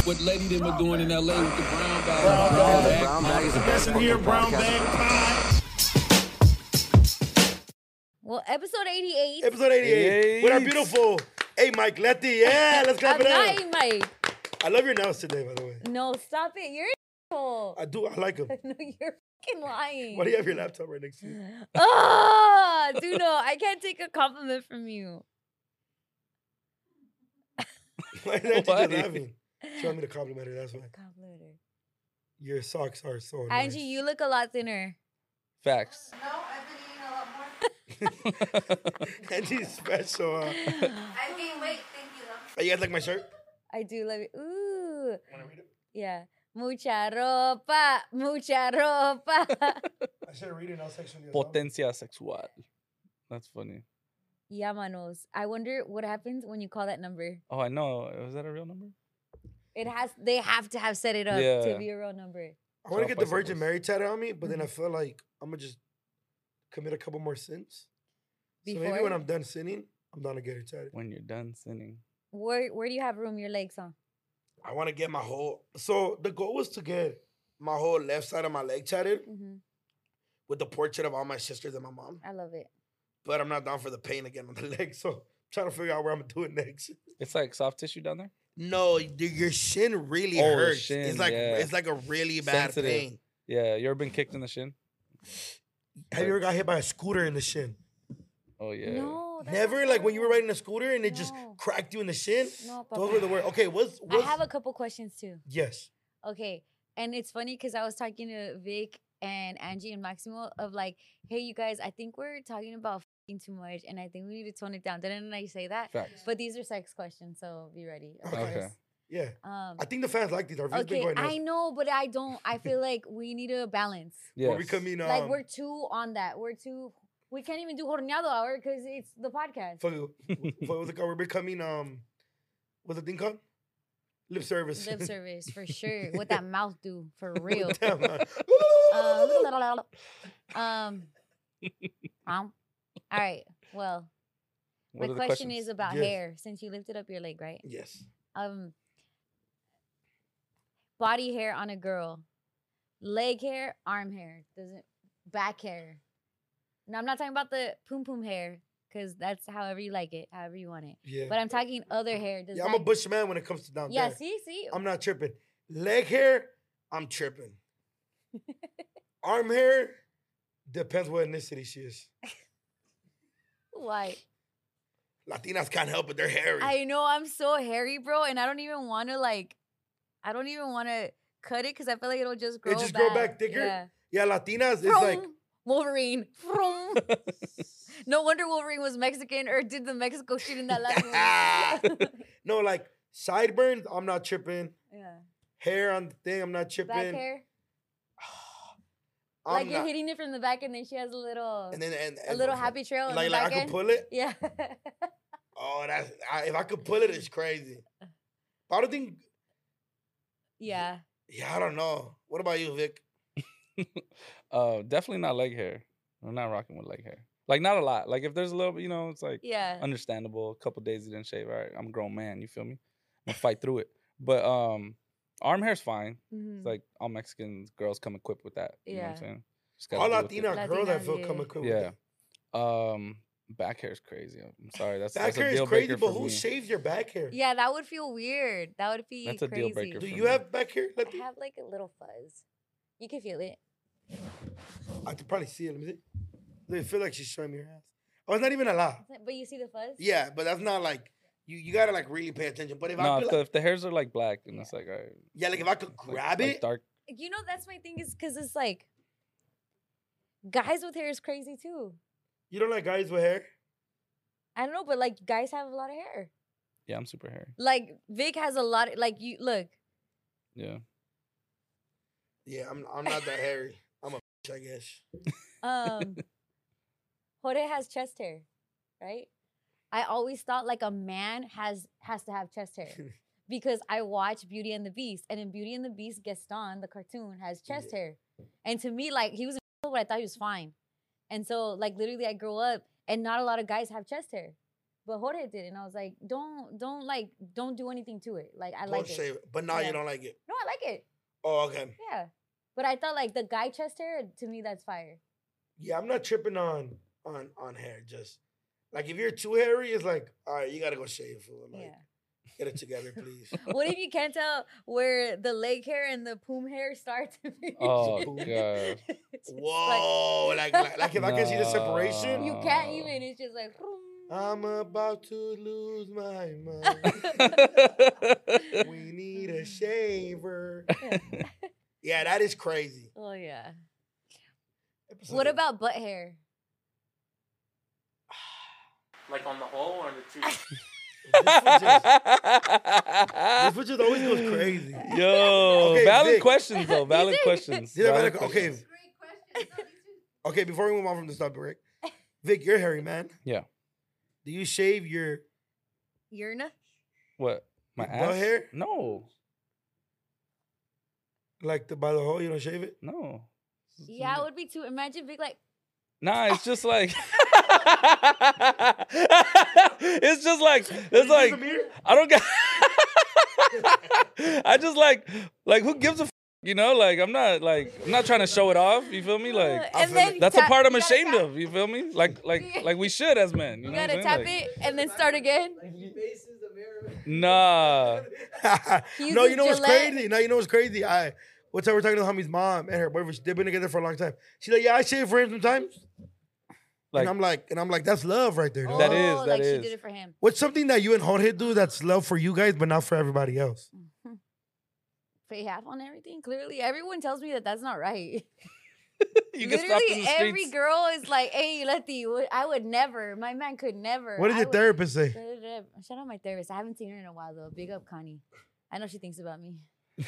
what Lady them are doing in LA with the brown bag. Brown bag is the best Listen here, brown bag time. Well, episode 88. Episode 88. With our beautiful, hey, Mike Letty. Yeah, let's clap I'm it up. not Mike. I love your nails today, by the way. No, stop it. You're an asshole. I do. I like them. No, you're fucking lying. Why do you have your laptop right next to you? Oh, dude, no, I can't take a compliment from you. Why is that just laughing? She want me to compliment her, that's why. Compliment her. Your socks are so nice. Angie, you look a lot thinner. Facts. No, I've been eating a lot more. Angie's special, huh? I've gained weight, thank you though. Oh, you guys like my shirt? I do love it. Ooh. Want to read it? Yeah. Mucha ropa, mucha ropa. I should read it in all section. Potencia sexual. That's funny. Yeah, manos. I wonder what happens when you call that number. Oh, I know. Was that a real number? They have to have set it up to Yeah. be a real number. I want to get the Pasados. Virgin Mary tattoo on me, but then I feel like I'm going to just commit a couple more sins. So maybe Before? when I'm done sinning, I'm down to get her tattooed. When you're done sinning. Where do you have room your legs on? I want to get my whole... So the goal was to get my whole left side of my leg tattooed Mm-hmm. with the portrait of all my sisters and my mom. I love it. But I'm not down for the pain again on the leg, so I'm trying to figure out where I'm going to do it next. It's like soft tissue down there? No, your shin really Oh, the hurts. shin, it's like yeah. it's like a really bad Sensitive. pain. Yeah. You ever been kicked in the shin? Have you ever got hit by a scooter in the shin? Oh, yeah. No. that's Never, not like when you were cool. riding a scooter and it just No. cracked you in the shin. No, Those Papa. were the words. Okay, what's I have a couple questions too. yes. Okay. And it's funny because I was talking to Vic and Angie and Maximo of like, hey, you guys, I think we're talking about f***ing too much and I think we need to tone it down. Didn't I say that? Facts. But these are sex questions, so be ready. Of Okay. course. Yeah. Um, I think the fans like these. Our views been okay, going nuts. I know, but I don't. I feel like we need a balance. Yes. We're becoming Like we're too on that. We can't even do horneado hour because it's the podcast. what was it called? We're becoming what's the thing called? Lip service. Lip service for sure. What that mouth do for real. Damn, man. All right. Well, What my are the question questions? is about Yes. hair. Since you lifted up your leg, right? Yes. Body hair on a girl, leg hair, arm hair, doesn't back hair. Now I'm not talking about the poom poom hair because that's however you like it, however you want it. Yeah. But I'm talking other hair. Does Yeah, that, I'm a bush man when it comes to down yeah. there. See. I'm not tripping. Leg hair, I'm tripping. Arm hair, depends what ethnicity she is. Why? Latinas can't help it. They're hairy. I know I'm so hairy, bro, and I don't even want to cut it because I feel like it'll just grow. just grow back thicker? Yeah. Yeah, Latinas, it's Vroom. like... Wolverine. Vroom. No wonder Wolverine was Mexican or did the Mexico shit in that last movie. No, like sideburns, I'm not tripping. Yeah. Hair on the thing, I'm not tripping. Back hair. I'm Like you're not- hitting it from the back and then she has a little and then a little happy trail in like the like back I could end. pull it. Yeah. Oh, if I could pull it, it's crazy. But I don't think. Yeah. Yeah, I don't know. What about you, Vic? Definitely not leg hair. I'm not rocking with leg hair. Like, not a lot. Like, if there's a little bit, it's like Yeah. understandable. A couple days you didn't shave. All right, I'm a grown man. You feel me? I'm gonna fight through it. But arm hair's fine. Mhm. It's like all Mexican girls come equipped with that. You know what I'm Yeah. saying? Just gotta All deal with it. Latina girls that Latinas, feel yeah. come equipped Yeah. with it. Back hair is crazy. I'm sorry. That's Back a hair deal is crazy, breaker but for who me. shaves your back hair? Yeah, that would feel weird. That would be That's a crazy. deal breaker Do for you me. have back hair? I Lati? have like a little fuzz. You can feel it. I could probably see it. Let me see. I feel like she's showing me her ass. Oh, it's not even a lot. But you see the fuzz? Yeah, but that's not like you gotta like really pay attention. But if No, I could, if the hairs are like black, then it's like, all right. yeah, like if I could like- grab like it, dark. You know, that's my thing is because it's like guys with hair is crazy too. you don't like guys with hair. I don't know, but like guys have a lot of hair. Yeah, I'm super hairy. Like Vic has a lot. Like you look. Yeah. Yeah, I'm not that hairy. I'm a bitch, I guess. Jorge has chest hair, right? I always thought like a man has to have chest hair because I watch Beauty and the Beast, and in Beauty and the Beast, Gaston, the cartoon, has chest hair, and to me, like he was, but I thought he was fine, and so like literally, I grew up, and not a lot of guys have chest hair, but Jorge did, and I was like, don't do anything to it. Like I Don't like it. shave it. But now Yeah. you don't like it. No, I like it. Oh, okay. Yeah, but I thought like the guy chest hair to me that's fire. Yeah, I'm not tripping on hair. Just like if you're too hairy, it's like, all right, you gotta go shave. Fool. Like, Yeah. get it together, please. What if you can't tell where the leg hair and the poom hair start to finish? Oh Boom. god. It's just Whoa, like if I can see the separation, you can't even. It's just like. I'm about to lose my mind. We need a shaver. Yeah, that is crazy. Oh yeah. Episode What eight. about butt hair? Like on the hole or the cheek? This foot just always goes crazy. Yo, Okay, valid Vic. questions though. Valid questions. Yeah, Valid okay. questions. Great question. No, these two- Okay, before we move on from this topic, Rick. Vic, you're hairy, man. Yeah. Do you shave your Urna? What? My Butt ass? hair? No. like by the hole? You don't shave it? No. Yeah, it would be too. Imagine big like. Nah, it's just like it's just like it's like I don't get I just like who gives a you know, like I'm not trying to show it off, you feel me? Like and then that's a part I'm you gotta ashamed tap- of, you feel me? Like we should as men, you You know what gotta I'm tap saying? it and then start again. Nah. He No, uses you know what's Gillette. crazy? No, you know what's crazy? What's up? We're talking to homie's mom and her boyfriend. They've been together for a long time. She's like, yeah, I shave for him sometimes. Like and I'm like, that's love right there. dog. That is, Oh, that like is. she did it for him. What's something that you and Jorge do that's love for you guys, but not for everybody else? Pay half on everything. Clearly, everyone tells me that that's not right. You get stopped in Literally, the every streets. girl is like, "Hey, Letty, I would never. My man could never." What did I your would- therapist say? Shout out my therapist. I haven't seen her in a while though. Big up, Connie. I know she thinks about me.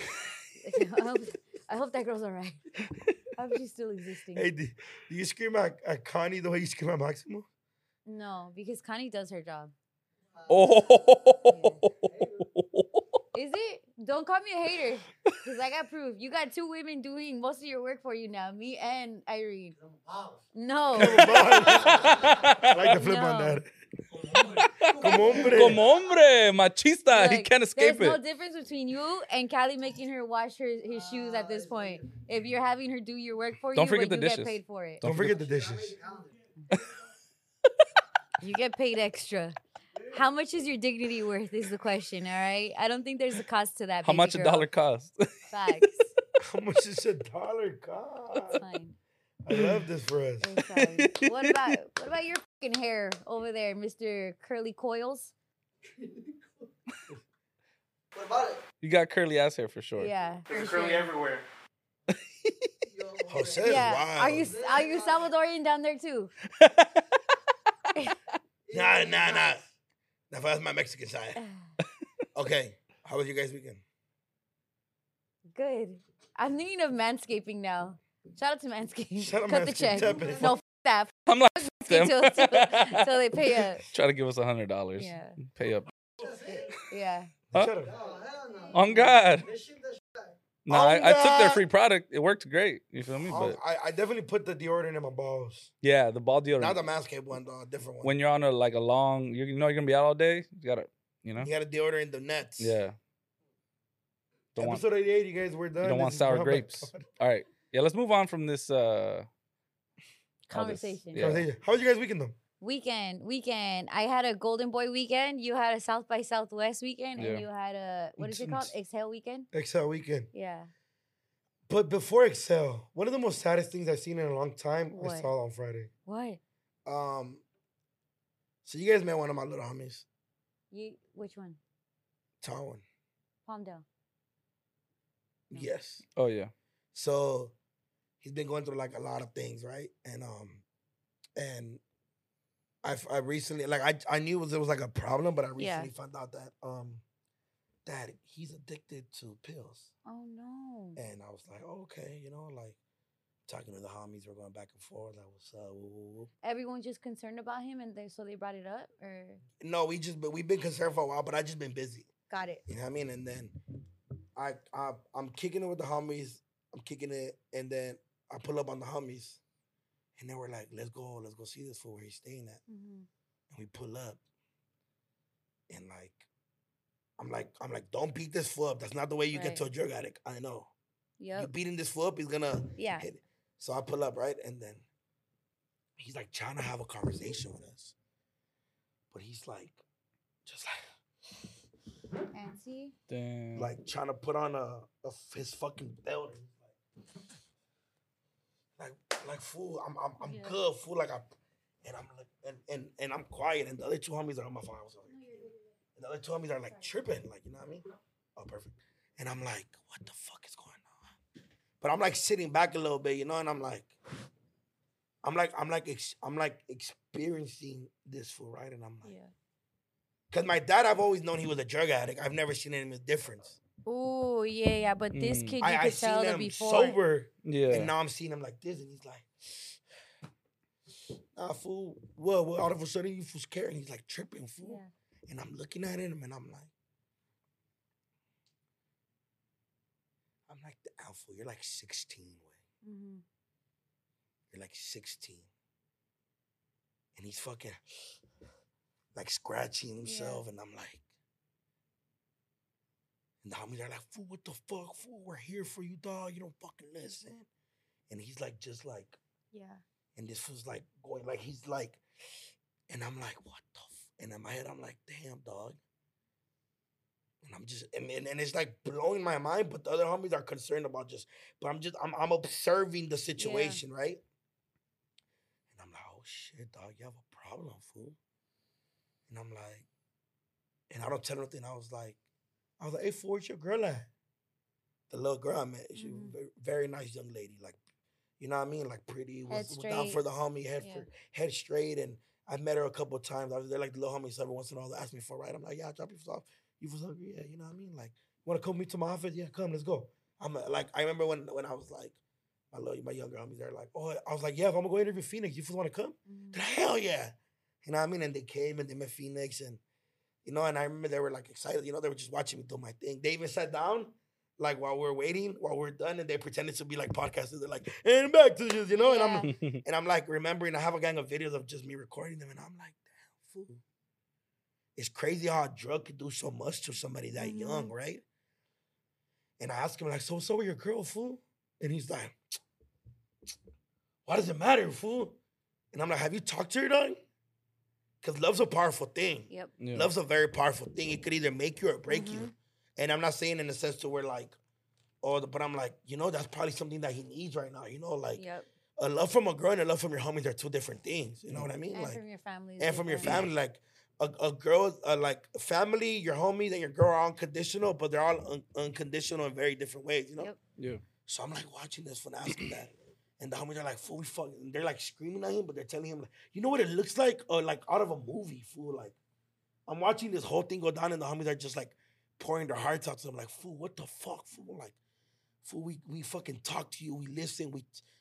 I hope that girl's alright. I hope she's still existing. Hey, do you scream at Connie the way you scream at Maximo? No, because Connie does her job. Oh. Is it? Don't call me a hater, because I got proof. You got two women doing most of your work for you now, me and Irene. No. I like the flip on No. that. Como hombre. Como hombre, machista. He Look, can't escape there's it. no difference between you and Callie making her wash his shoes at this point. If you're having her do your work for Don't you, forget but the you dishes. get paid for it. Don't forget the dishes. You get paid extra. How much is your dignity worth is the question, all right? I don't think there's a cost to that. How baby much girl. a dollar costs? Facts. How much is $1 It's cost? fine. I love this for us. It's fine. What about your fucking hair over there, Mr. Curly Coils? What about it? You got curly ass hair for sure. Yeah. There's for curly sure. everywhere. Jose is Yeah. wild. Are you Salvadorian down there too? Nah. That's my Mexican side. Okay. How was your guys' weekend? Good. I'm thinking of manscaping now. Shout out to Manscaped. Shout out Cut the Manscaped. check. Tap it. No, that. I'm like them. Till they pay a. Try to give us $100. Yeah. Pay up. Yeah. Huh? Shut up. On God. No, On I took their God. free product. It worked great. You feel me? But I definitely put the deodorant in my balls. yeah, the ball deodorant. Not the Manscaped one, though. A different one. When you're on a long, you know you're gonna be out all day. You gotta, You got a deodorant in the nuts. yeah. Don't want Episode 88, you guys were done. you don't This want is sour Brown grapes. Bag. All right, yeah. Let's move on from this. All this. Conversation. Yeah. How was your guys' weekend, though? Weekend. I had a Golden Boy weekend. You had a South by Southwest weekend, Yeah. and you had a what is it called? Exhale weekend. Excel weekend. Yeah. But before Excel, one of the most saddest things I've seen in a long time, I What? saw on Friday. What? So you guys met one of my little homies, Which one? Tawin. Palmdale. No. Yes. Oh yeah. So he's been going through like a lot of things, right? And I recently I knew it was like a problem, but I recently Yeah. found out that he's addicted to pills. Oh no. And I was like, oh, okay, like talking to the homies, we're going back and forth, like what's up? Woo, woo, woo. Everyone's just concerned about him, and so they brought it up, or No, we've been concerned for a while, but I just been busy. got it. You know what I mean? And then I'm kicking it with the homies. I'm kicking it, and then I pull up on the homies, and they were like, let's go see this fool where he's staying at. Mm-hmm. And we pull up, And like, I'm like, don't beat this fool up. That's not the way you get Right. to a drug addict. I know. You Yep. beating this fool up, he's gonna Yeah. hit it. So I pull up, right? And then he's like trying to have a conversation with us. But he's like, just Antsy. Damn. like trying to put on his fucking belt. Like fool, I'm Yeah. good, fool. Like I'm like, and I'm quiet, and the other two homies are on my phone. And the other two homies are like tripping, like, you know what I mean? Oh, perfect. And I'm like, what the fuck is going on? But I'm like sitting back a little bit, you know, and I'm like experiencing this fool, right? And I'm like, Yeah. because my dad, I've always known he was a drug addict. I've never seen any difference. Oh yeah. But this Mm. kid, you I could seen tell the him before. sober, Yeah. and now I'm seeing him like this, and he's like, nah, fool. What? All of a sudden, you fool's scared, and he's like tripping, fool. Yeah. And I'm looking at him, and I'm like, damn, fool, you're like 16, way. Mm-hmm. You're like 16. And he's fucking like scratching himself, and I'm like, and the homies are like, fool, what the fuck, fool? We're here for you, dog. You don't fucking listen. And he's like, just like, Yeah. and this was like going, like, he's like, and I'm like, what the and in my head, I'm like, damn, dog. And I'm just, and it's like blowing my mind, but the other homies are concerned about but I'm observing the situation, right? And I'm like, oh shit, dog, you have a problem, fool. And I'm like, and I don't tell nothing. I was like, hey, fool, where's your girl at? The little girl I met, she was a very nice young lady, like, you know what I mean? Like pretty, was down for the homie, head straight. And I've met her a couple of times. They're like the little homies every once in a while. They ask me for a ride. I'm like, yeah, I'll drop you off. You was hungry? Yeah, you know what I mean? Like, want to come meet to my office? Yeah, come, let's go. I'm like, I remember when I was like, my younger homies, they're like, oh, I was like, yeah, if I'm gonna go interview Phoenix, you want to come? They're like, hell yeah. You know what I mean? And they came and they met Phoenix, and you know, and I remember they were like excited. You know, they were just watching me do my thing. They even sat down, like while we're done, and they pretended to be like podcasters. They're like, and back to this, you know. And I'm like remembering. I have a gang of videos of just me recording them, and I'm like, damn, fool. It's crazy how a drug could do so much to somebody that young, right? And I asked him like, so with your girl, fool? And he's like, why does it matter, fool? And I'm like, have you talked to her, dog? Because love's a powerful thing. Yep. Yeah. Love's a very powerful thing. It could either make you or break you. And I'm not saying in the sense to where like, but I'm like, you know, that's probably something that he needs right now. You know, like a love from a girl and a love from your homies are two different things. You know what I mean? And like from your family. and from your family, like a girl, like family, your homies and your girl are unconditional, but they're all unconditional in very different ways. You know? Yep. Yeah. So I'm like watching this when I ask him that. And the homies are like, fool, we fucking, they're like screaming at him, but they're telling him, like, you know what it looks like? Like out of a movie, fool. Like, I'm watching this whole thing go down, and the homies are just like pouring their hearts out to them. Like, fool, what the fuck, fool? Like, fool, we fucking talk to you, we listen,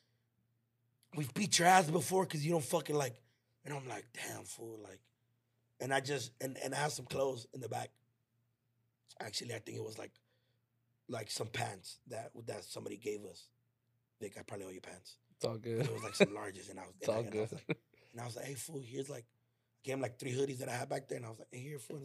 we've beat your ass before because you don't fucking like. And I'm like, damn, fool, like. And I just, and I have some clothes in the back. Actually, I think it was like some pants that somebody gave us. Vic, I probably owe you pants. It's all But good. it was like some larges, and I was, It's all and I good. was like, hey, fool, here's like, I gave him like 3 hoodies that I had back there, and I was like, hey, here, fool, and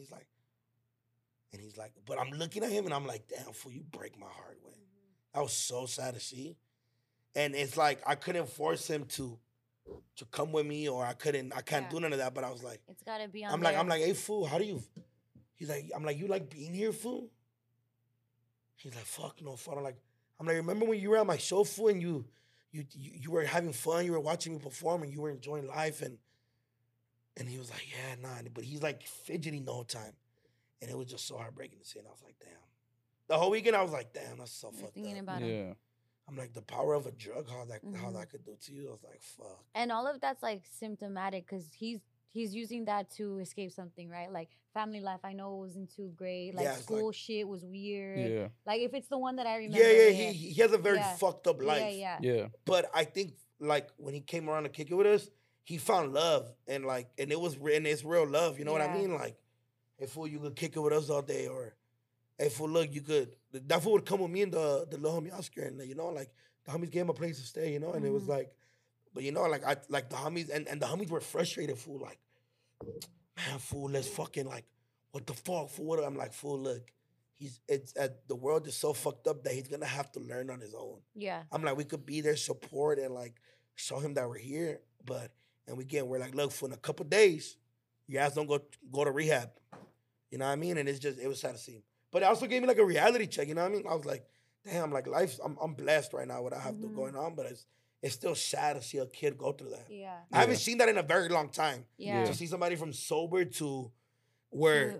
he's like, but I'm looking at him, and I'm like, damn, fool, you break my heart, man. That was so sad to see, and it's like I couldn't force him to come with me, or I can't do none of that, but I was like, It's gotta be on. I'm like, hey, fool, how do you? He's like, I'm like, you like being here, fool? He's like, fuck no, fool. I'm like, remember when you were at my show, fool, and you were having fun, you were watching me perform, and you were enjoying life, and he was like, yeah, nah, but he's like fidgeting the whole time, and it was just so heartbreaking to see, and I was like, damn. The whole weekend, I was like, damn, that's so fucked thinking up. about it. Yeah. I'm like, the power of a drug, how that could do to you. I was like, fuck. And all of that's like symptomatic because he's using that to escape something, right? Like family life, I know wasn't too great. Like Yeah, it's school shit was weird. Yeah. Like if it's the one that I remember. Yeah, he has a very fucked up life. Yeah. But I think like when he came around to kick it with us, he found love, and it's real love. You know what I mean? Like, hey fool, you could kick it with us all day, or hey fool, look, you could. That fool would come with me and the little homie Oscar, and you know, like the homies gave him a place to stay. You know, and it was like, but you know, like the homies and the homies were frustrated. Fool, like, man, fool, let's fucking like, what the fuck? For what? I'm like, fool, look, the world is so fucked up that he's gonna have to learn on his own. Yeah. I'm like, we could be there, support, and like show him that we're here, we're like, look, for in a couple days, your ass don't go to rehab. You know what I mean? And it was sad to see him. But it also gave me like a reality check, you know what I mean? I was like, damn, like I'm blessed right now what I have going on, but it's still sad to see a kid go through that. Yeah. I haven't seen that in a very long time. Yeah. To see somebody from sober to where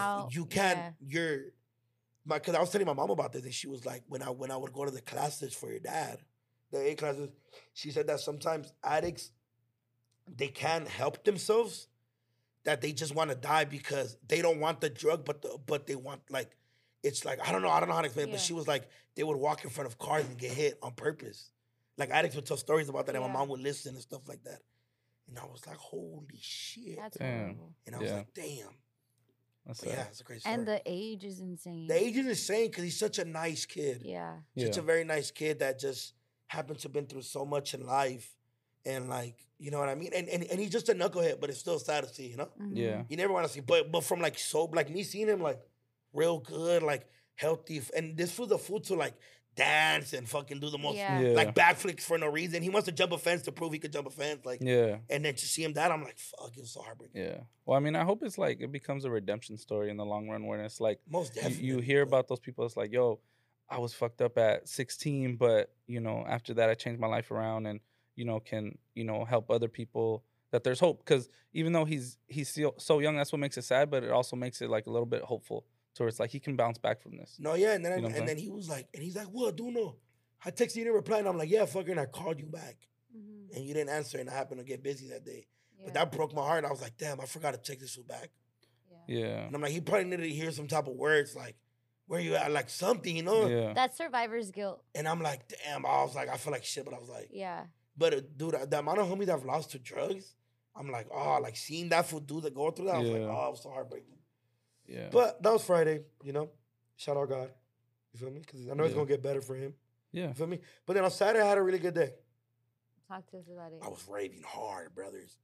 because I was telling my mom about this, and she was like, when I would go to the classes for your dad, the A classes, she said that sometimes addicts, they can't help themselves, that they just want to die because they don't want the drug, but they want, like, it's like, I don't know how to explain it, but she was like, they would walk in front of cars and get hit on purpose. Like, addicts would tell stories about that, and my mom would listen and stuff like that. And I was like, holy shit. That's horrible. And I was like, damn. Yeah, it's a crazy story. And the age is insane. The age is insane because he's such a nice kid. Yeah. Such a very nice kid that just happens to have been through so much in life. And like, you know what I mean? And he's just a knucklehead, but it's still sad to see, you know? Mm-hmm. Yeah. You never want to see, but from like like me seeing him like real good, like healthy, and this fool's a fool to like dance and fucking do the most like backflips for no reason. He wants to jump a fence to prove he could jump a fence, like and then to see him that, I'm like, fuck, it was so heartbreaking. Yeah. Well, I mean, I hope it's like it becomes a redemption story in the long run, where it's like most definitely you hear about those people. It's like, yo, I was fucked up at 16, but you know, after that, I changed my life around, and you know, can help other people. That there's hope, because even though he's still so young, that's what makes it sad, but it also makes it like a little bit hopeful. So it's like he can bounce back from this. No, yeah, and then he was like, and he's like, what, Duno? I texted you, you didn't reply, and I'm like, yeah, fucker, and I called you back. Mm-hmm. And you didn't answer, and I happened to get busy that day. Yeah. But that broke my heart. I was like, damn, I forgot to check this fool back. Yeah. And I'm like, he probably needed to hear some type of words, like, where you at, like something, you know? Yeah. That's survivor's guilt. And I'm like, damn, I was like, I feel like shit, but I was like, yeah. But dude, the amount of homies I've lost to drugs, I'm like, oh, like seeing that fool do that, go through that, I was like, oh, it was so heartbreaking. Yeah. But that was Friday, you know? Shout out God. You feel me? Because I know it's going to get better for him. Yeah. You feel me? But then on Saturday, I had a really good day. Talk to us about it. I was raving hard, brothers.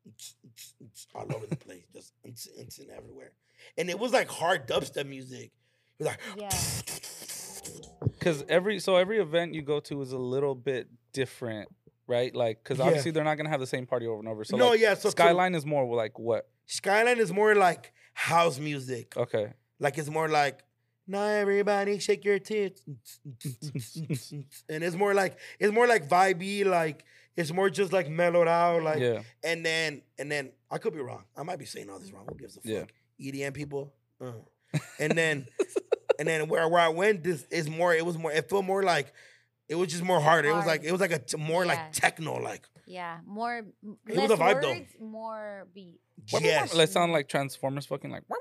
All over the place. Just instant everywhere. And it was like hard dubstep music. It was like... Yeah. Because every event you go to is a little bit different, right? Like, because obviously they're not going to have the same party over and over. So, no, like, so Skyline is more like what? Skyline is more like house music. Okay. Like, it's more like, now everybody shake your tits. And it's more like vibey, like, it's more just like mellowed out, like, and then I could be wrong. I might be saying all this wrong. Who gives a fuck? EDM people. And then where I went, it felt more like, it was just more harder. It was like a more like techno, like. Yeah, more. It was a vibe words, more beat. Yes. Let's sound like Transformers, fucking like.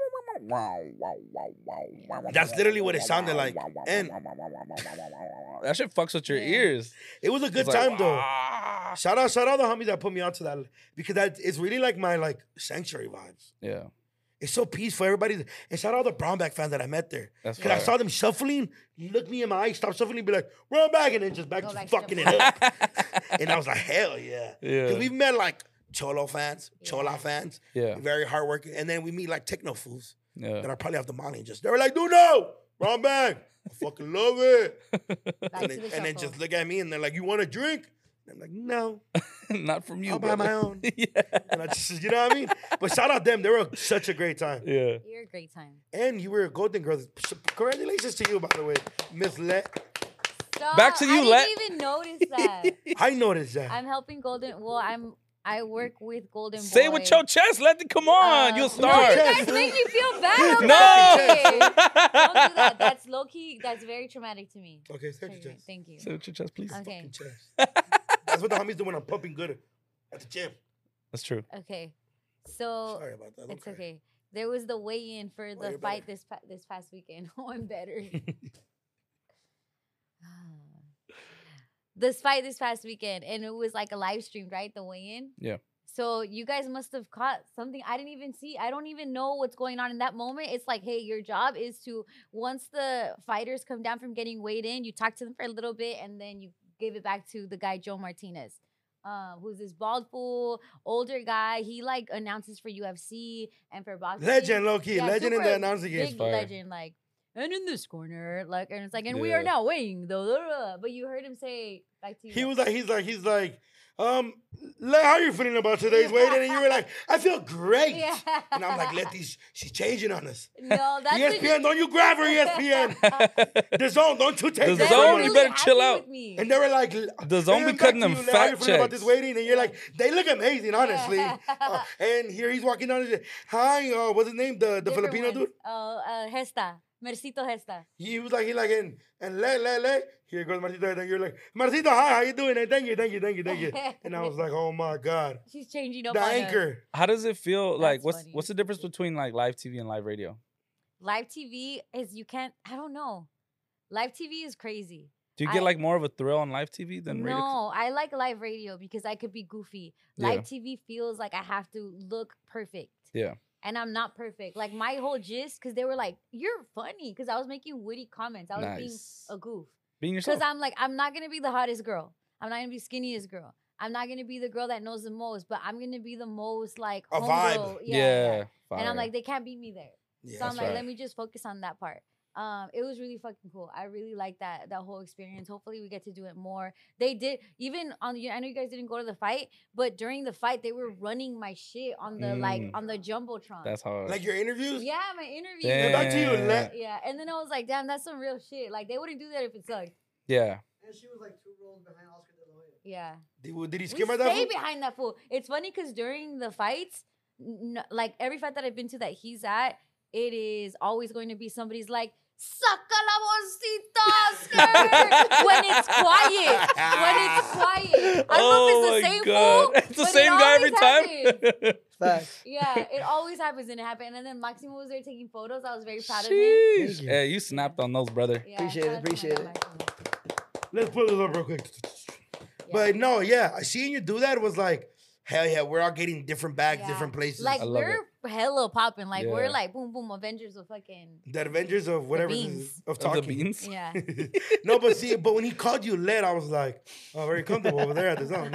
That's literally what it sounded like. And that shit fucks with your ears. It was a good time though. Shout out the homies that put me onto that, because it's really like my like sanctuary vibes. Yeah. It's so peaceful. Everybody, and shout out the Brownback fans that I met there. That's because I saw them shuffling, look me in my eyes, stop shuffling, be like, Brownback, and then just back to fucking it up. And I was like, hell yeah. Because we've met like Chola fans, very hardworking, and then we meet like techno fools that are probably off the molly, and they were like, dude, no, Brownback, I fucking love it. and then just look at me, and they're like, you want a drink? I'm like, no. Not from you, I'll buy my own. And I just, you know what I mean? But shout out them. They were such a great time. Yeah. You're a great time. And you were a Golden Girl. Congratulations to you, by the way, Miss Let. Stop. Back to you, I Let. didn't even notice that. I noticed that. I'm helping Golden. Well, I work with Golden Boy. Say it with your chest. Let it come on. You'll start. No, you guys make me feel bad. No. Don't do that. That's low key. That's very traumatic to me. Okay, say it with your chest. Thank you. Say it with your chest, please. Okay. That's what the homies do when I'm pumping good at the gym. That's true. Okay. So sorry about that. It's okay. There was the weigh-in for the fight this past weekend. Oh, I'm better. This fight this past weekend, and it was like a live stream, right? The weigh-in. Yeah. So you guys must have caught something I didn't even see. I don't even know what's going on in that moment. It's like, hey, your job is to, once the fighters come down from getting weighed in, you talk to them for a little bit, and then you give it back to the guy, Joe Martinez. who's this bald fool, older guy. He like announces for UFC and for boxing. Legend, low key. Yeah, Legend in super the announcing game. big legend, like, and in this corner, like, and it's like, and we are now weighing the. But you heard him say back to you. He was like, he's like, how are you feeling about today's weight? And you were like, I feel great. Yeah. And I'm like, she's changing on us. No, that's ESPN, don't you grab her, ESPN. The Zone, don't you take The this Zone, from you her. better chill out. And they were like, The Zone be "Back cutting to them you, Len. How you fat feeling about this checks. weighting?" And you're like, they look amazing, honestly. And here he's walking down. Hi, what's his name? The Different Filipino ones. dude. Gesta. Mercito Gesta. He was like, and le. Here goes Marcito. And you're like, Marcito, hi, how you doing? And thank you. And I was like, oh my God. She's changing up The on us. anchor. How does it feel? Like, That's funny. what's the difference between like live TV and live radio? Live TV is I don't know. Live TV is crazy. Do you get like more of a thrill on live TV than radio? No, I like live radio because I could be goofy. Live TV feels like I have to look perfect. Yeah. And I'm not perfect. Like my whole gist, because they were like, you're funny. Because I was making witty comments. I was being a goof. Being yourself. Because I'm like, I'm not going to be the hottest girl. I'm not going to be skinniest girl. I'm not going to be the girl that knows the most. But I'm going to be the most like A homegirl. vibe. Yeah. And I'm Fire. like, they can't beat me there. Yeah, So I'm that's like, right. let me just focus on that part. It was really fucking cool. I really liked that whole experience. Hopefully we get to do it more. They did even on the. I know you guys didn't go to the fight, but during the fight they were running my shit on the on the jumbotron. That's hard. Like your interviews? Yeah, my interview. Damn. Back to you, Le. Yeah, and then I was like, damn, that's some real shit. Like they wouldn't do that if it sucked. Yeah. And she was like 2 rows behind Oscar De La Hoya. Yeah. Did he We skip at that? stay fool? behind that fool. It's funny because during the fights, like every fight that I've been to that he's at, it is always going to be somebody's like, "Saca la bolsita, Oscar!" when it's quiet. I don't know if it's the same fool. It's the but same it guy every always happens. time. Facts. Yeah, it always happens and it happened. And then Maximo was there taking photos. I was very proud of him. Sheesh. Thank you. Yeah, you snapped on those, brother. Yeah, Appreciate shout it, out to my appreciate guy, it. Maximo. Let's pull this up real quick. But no, yeah, seeing you do that was like, hell yeah, we're all getting different bags, Yeah. different places. Like I love we're hella popping. Like we're Yeah. like boom boom Avengers of fucking the Avengers of whatever this beans. is, of Of the talking. beans. yeah. No, but when he called you Led, I was like, oh, very comfortable over there at the Zone.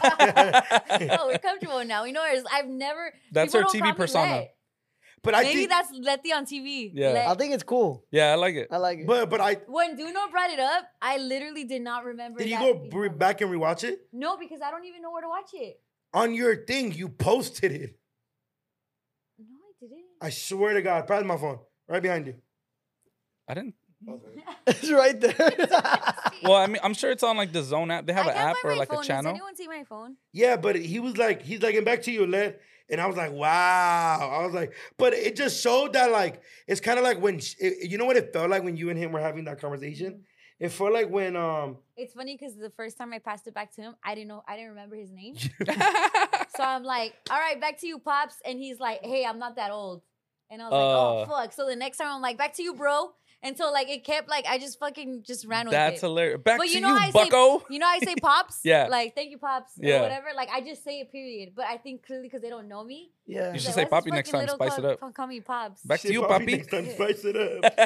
Oh, we're comfortable now. We know her. I've never. That's people her don't TV call me persona. Let. But I Maybe think, that's Letty on TV. Yeah. Let. I think it's cool. Yeah, I like it. I like it. but I When Duno brought it up, I literally did not remember. did you that go being on- back and rewatch it No, because I don't even know where to watch it. on your thing? You posted it. No, I didn't. I swear to God, probably my phone right behind you. I didn't. It's right there. Well, I mean, I'm sure it's on like the Zone app. They have I an can't app find or my like phone. a channel. Does anyone see my phone? Yeah, but he's like, and back to you, Led. And I was like, wow. I was like, but it just showed that like, it's kind of like when, you know what it felt like when you and him were having that conversation? It felt like when, It's funny because the first time I passed it back to him, I didn't remember his name. So I'm like, all right, back to you, Pops. And he's like, hey, I'm not that old. And I was like, oh, fuck. So the next time I'm like, back to you, bro. And so like, it kept like, I just fucking just ran with That's it. hilarious. Back But to you you, know how I say- bucko. You know, I say Pops? Yeah. Like, thank you, Pops. Yeah. Or whatever. Like, I just say it, period. But I think clearly because they don't know me. Yeah. You he's should like, say "What's Poppy this next fucking time. little Spice it up. Call me Pops. Back to shit, you, Poppy, puppy. next time, spice it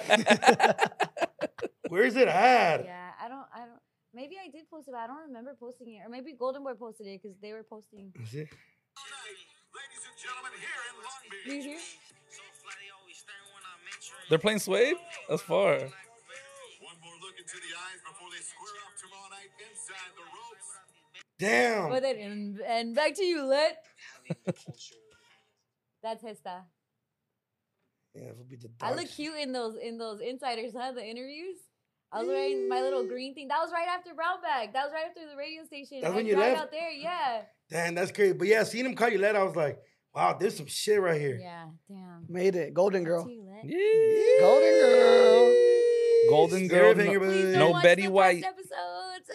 up. Where's it at? Yeah, I don't. Maybe I did post it, but I don't remember posting it. Or maybe Golden Boy posted it because they were posting. Is it? Ladies and gentlemen, here in Long Beach. Do you hear? They're playing Swave? That's far. One more look into the eyes before they square off tomorrow night inside the ropes. Damn. But then, and back to you, Lit. That's Hesta. Yeah, it would be the I dog look shit. cute in those insiders, huh? The interviews. I was wearing my little green thing. That was right after Brown Bag. That was right after the radio station. That's I when you drive left? out there, yeah. Damn, that's crazy. But yeah, seeing him call you Led, I was like, wow, there's some shit right here. Yeah, damn. Made it. Golden Back girl. to you, Lit. Yeah. Golden girl. Golden Spirit girl. finger, No, Please baby. don't no watch Betty the White. past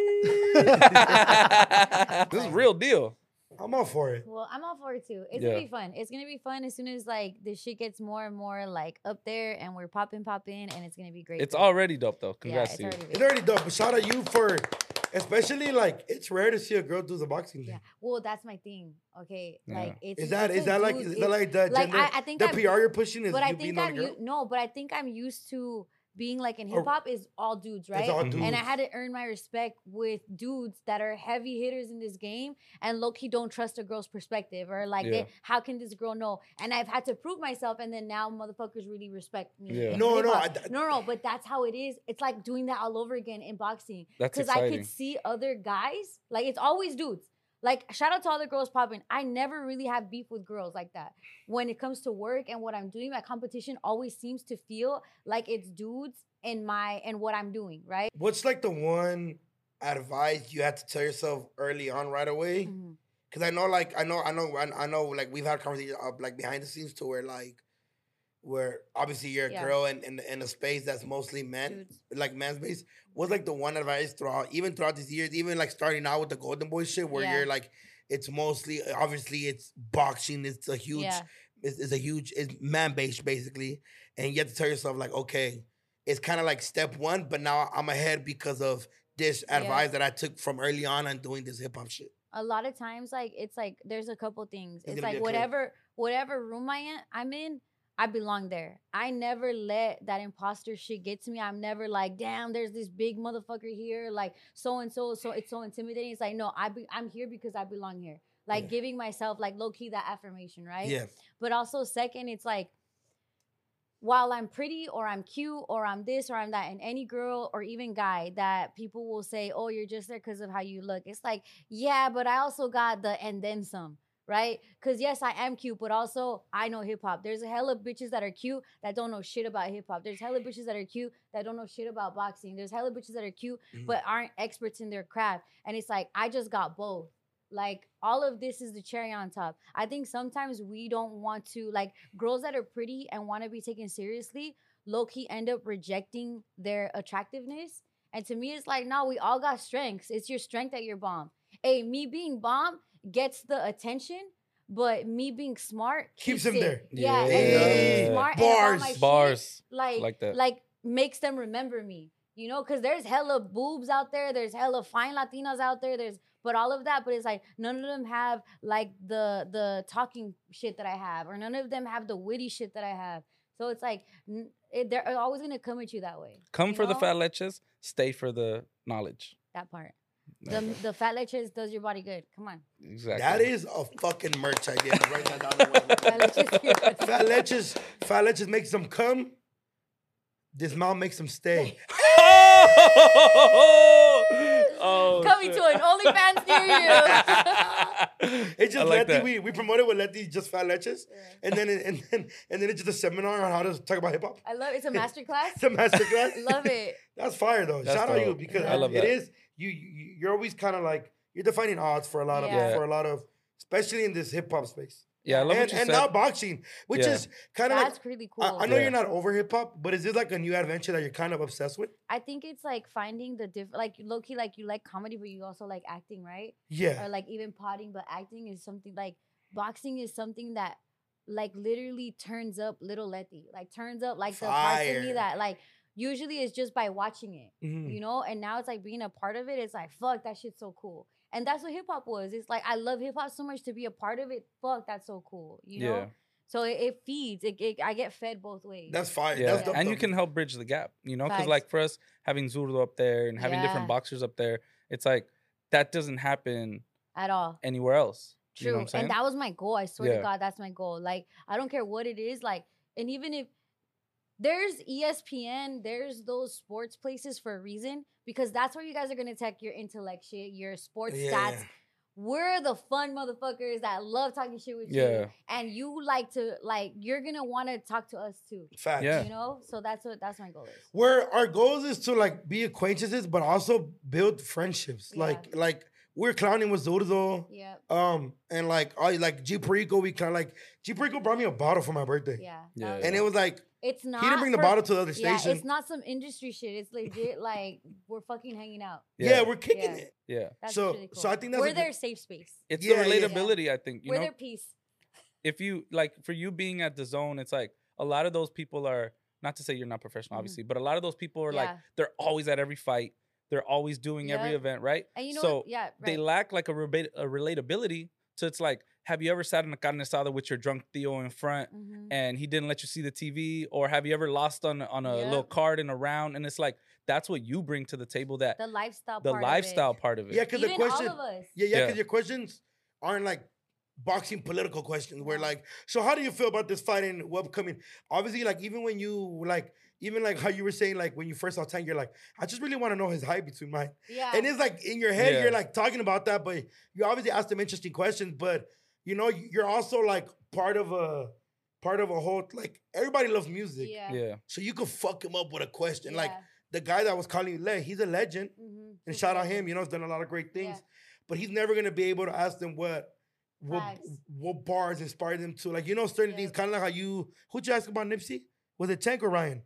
episodes. This is real deal. I'm all for it. Well, I'm all for it too. It's Yeah. gonna be fun. It's gonna be fun as soon as like the shit gets more and more like up there and we're popping, and it's gonna be great. It's fun. already dope though. yeah, Congrats it's to you. already It's great. already dope. But shout out you for, especially like, it's rare to see a girl do the boxing Yeah. thing. Well, that's my thing. Okay, Yeah. like it's Is that it's a like dude- is that like the like gender, I think the I'm, PR you're pushing is but I you think being on a girl? no, but I think I'm used to being like in Or- hip hop is all dudes, right? It's all Mhm. dudes. And I had to earn my respect with dudes that are heavy hitters in this game and low-key don't trust a girl's perspective or like, Yeah. how can this girl know? And I've had to prove myself, and then now motherfuckers really respect me. Yeah. in No, hip-hop. no, no, but that's how it is. It's like doing that all over again in boxing. That's Because I exciting. could see other guys, like it's always dudes. Like, shout out to all the girls popping. I never really have beef with girls like that. When it comes to work and what I'm doing, my competition always seems to feel like it's dudes in what I'm doing, right? What's like the one advice you had to tell yourself early on right away? Mhm. Because I know, like we've had conversations like behind the scenes to where obviously you're a Yeah. girl in a space that's mostly men, Dudes. like men's space. What's like the one advice throughout these years, even like starting out with the Golden Boy shit, where Yeah. you're like, it's mostly obviously it's boxing, it's a huge, Yeah. it's man based basically, and you have to tell yourself like, okay, it's kind of like step one, but now I'm ahead because of this Yeah. advice that I took from early on and doing this hip hop shit. A lot of times, like it's like there's a couple things. It's It's gonna be like a clip. whatever room I'm in, I belong there. I never let that imposter shit get to me. I'm never like, damn, there's this big motherfucker here, like so and so. So it's so intimidating. It's like, no, I'm here because I belong here. Like Yeah. giving myself like low key that affirmation, right? Yeah, But also second, it's like, while I'm pretty or I'm cute or I'm this or I'm that, and any girl or even guy that people will say, oh, you're just there because of how you look. It's like, yeah, but I also got the and then some, right? Because yes, I am cute, but also I know hip hop. There's a hella bitches that are cute that don't know shit about hip hop. There's hella bitches that are cute that don't know shit about boxing. There's hella bitches that are cute Mhm. but aren't experts in their craft. And it's like, I just got both. Like, all of this is the cherry on top. I think sometimes we don't want to, like, girls that are pretty and want to be taken seriously, low-key end up rejecting their attractiveness. And to me, it's like, no, we all got strengths. It's your strength that you're bomb. Hey, me being bomb gets the attention, but me being smart Keeps keeps them it. there. Yeah, Yeah. and me Yeah. being smart and about my shit, Bars. like Like that. like makes them remember me, you know, because there's hella boobs out there, there's hella fine Latinas out there, but all of that, but it's like none of them have like the talking shit that I have, or none of them have the witty shit that I have. So it's like they're always gonna come at you that way. Come you for the know? fat leches, stay for the knowledge. That part. That The fat leches does your body good. Come on. Exactly. that is a fucking merch idea. Write that down. Fat leches. Fat leches makes them come. This mouth makes them stay. Oh, Coming to an OnlyFans near you. It's just I like Letty. that. We promoted with Letty just fat leches, and then it's just a seminar on how to talk about hip hop. I love it's a masterclass. It's a masterclass. Love it. That's fire though. That's Shout out you dope. because I love it that. is you're always kind of like you're defining odds for a lot of Yeah. especially in this hip hop space. Yeah, I love what And you and said. now boxing, which Yeah. is kind of like That's really cool. I know Yeah. you're not over hip hop, but is this like a new adventure that you're kind of obsessed with? I think it's like finding the like low key, like you like comedy, but you also like acting, right? Yeah. Or like even potting, but acting is something like boxing is something that like literally turns up little Letty, like turns up like the parts of me Fire. that like usually it's just by watching it, Mhm. you know? And now it's like being a part of it, it's like, fuck, that shit's so cool. And that's what hip hop was. It's like, I love hip hop so much to be a part of it. Fuck, that's so cool, you know? Yeah. So it feeds, I get fed both ways. That's fire. Yeah, That's dope, and though. you can help bridge the gap, you know, because Facts. like for us having Zurdo up there and having different Yeah. boxers up there, it's like that doesn't happen At all. anywhere else. True. You know what I'm saying? And that was my goal. I swear Yeah. to God, that's my goal. Like, I don't care what it is. Like, and even if there's ESPN, there's those sports places for a reason, because that's where you guys are gonna take your intellect shit, your sports stats. We're the fun motherfuckers that love talking shit with Yeah. you. And you like to you're gonna wanna talk to us too. Facts. Yeah. You know? So that's my goal is. Where our goals is to like be acquaintances, but also build friendships. Yeah. Like we're clowning with Zurdo. Yeah. And like G Perico, we kind of like G Perico brought me a bottle for my birthday. Yeah. Yeah. And it was like It's not he didn't bring the for- bottle to the other Yeah, station. it's not some industry shit. It's legit like we're fucking hanging out. Yeah, we're kicking Yeah. it. Yeah. That's So- really cool. so I think that's we're a their good- safe space. It's Yeah, the yeah. relatability, I think. You We're know, their peace. if you like for you being at the zone, it's like a lot of those people are not to say you're not professional, Mhm. obviously, but a lot of those people are like Yeah. they're always at every fight. They're always doing every Yep. event, right? And you know so what? Yeah, right. they lack like a relatability. So it's like have you ever sat in a carne asada with your drunk Theo in front Mhm. and he didn't let you see the TV? Or have you ever lost on a little Yep. card in a round? And it's like, that's what you bring to the table, that The lifestyle the part lifestyle of it. part of it. Yeah, because the Even question. all of us. Yeah, Yeah. because your questions aren't like boxing political questions. Where No. like, so how do you feel about this fight and what coming? Obviously, like even when you like, even like how you were saying, like when you first saw Tank, you're like, I just really want to know his height between mine. Yeah. And it's like in your head, Yeah. you're like talking about that, but you obviously asked them interesting questions. But you know, you're also like part of a whole, like everybody loves music. yeah. Yeah. So you could fuck him up with a question. Like Yeah. the guy that was calling you Le, he's a legend. Mhm. And Super shout out legend. him, you know, he's done a lot of great things. Yeah. But he's never gonna be able to ask them what Facts. bars inspired them to, like, you know, certain things, Yep. kind of like how who'd you ask about Nipsey? Was it Tank or Ryan?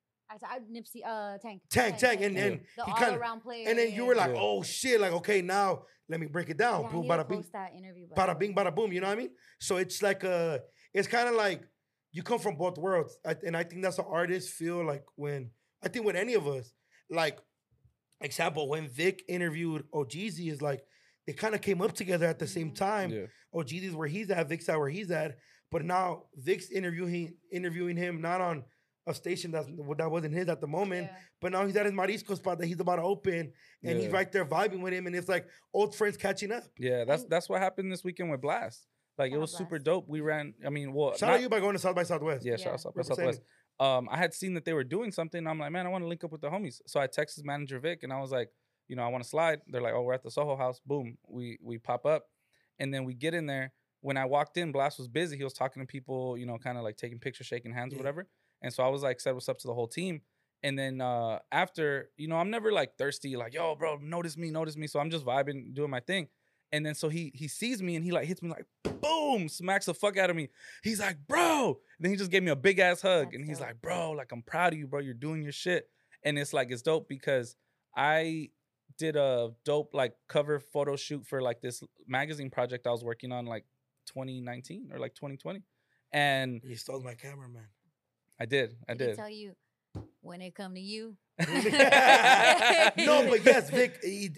I Nipsey, Tank. Tank, and Yeah. the he all kinda- around player. and then you were like, Yeah. oh shit, like, okay, now let me break it down. yeah, I Boom, need to bada bing, post that interview. by the bada way. bing, bada boom. You know what I mean? So it's like it's kind of like you come from both worlds, and I think that's what artists feel like when I think with any of us, like, example, when Vic interviewed OGZ, is like they kind of came up together at the same Mhm. time. Yeah. OGZ's where he's at, Vic's at where he's at, but now Vic's interviewing him not on a station that wasn't his at the moment, Yeah. but now he's at his Marisco spot that he's about to open, and he's Yeah. right there vibing with him, and it's like old friends catching up. Yeah, And- that's what happened this weekend with Blast. Like it Shout out was super Blast. dope. We ran. I mean, well, Shout not- out you by going to South by Southwest. Yeah, shout Yeah. out South by Representing. Southwest. I had seen that they were doing something. I'm like, man, I want to link up with the homies. So I texted manager Vic, and I was like, you know, I want to slide. They're like, oh, we're at the Soho House. Boom, we pop up, and then we get in there. When I walked in, Blast was busy. He was talking to people, you know, kind of like taking pictures, shaking hands, or Yeah. whatever. And so I was like, said what's up to the whole team. And then after, you know, I'm never like thirsty, like, yo, bro, notice me. So I'm just vibing, doing my thing. And then so he sees me and he like hits me like, boom, smacks the fuck out of me. He's like, bro. And then he just gave me a big ass hug. That's And he's dope. like, bro, like, I'm proud of you, bro. You're doing your shit. And it's like, it's dope because I did a dope like cover photo shoot for like this magazine project I was working on like 2019 or like 2020. And You stole my camera, man. I did. Did he did. tell you when it come to you? No, but yes, Vic.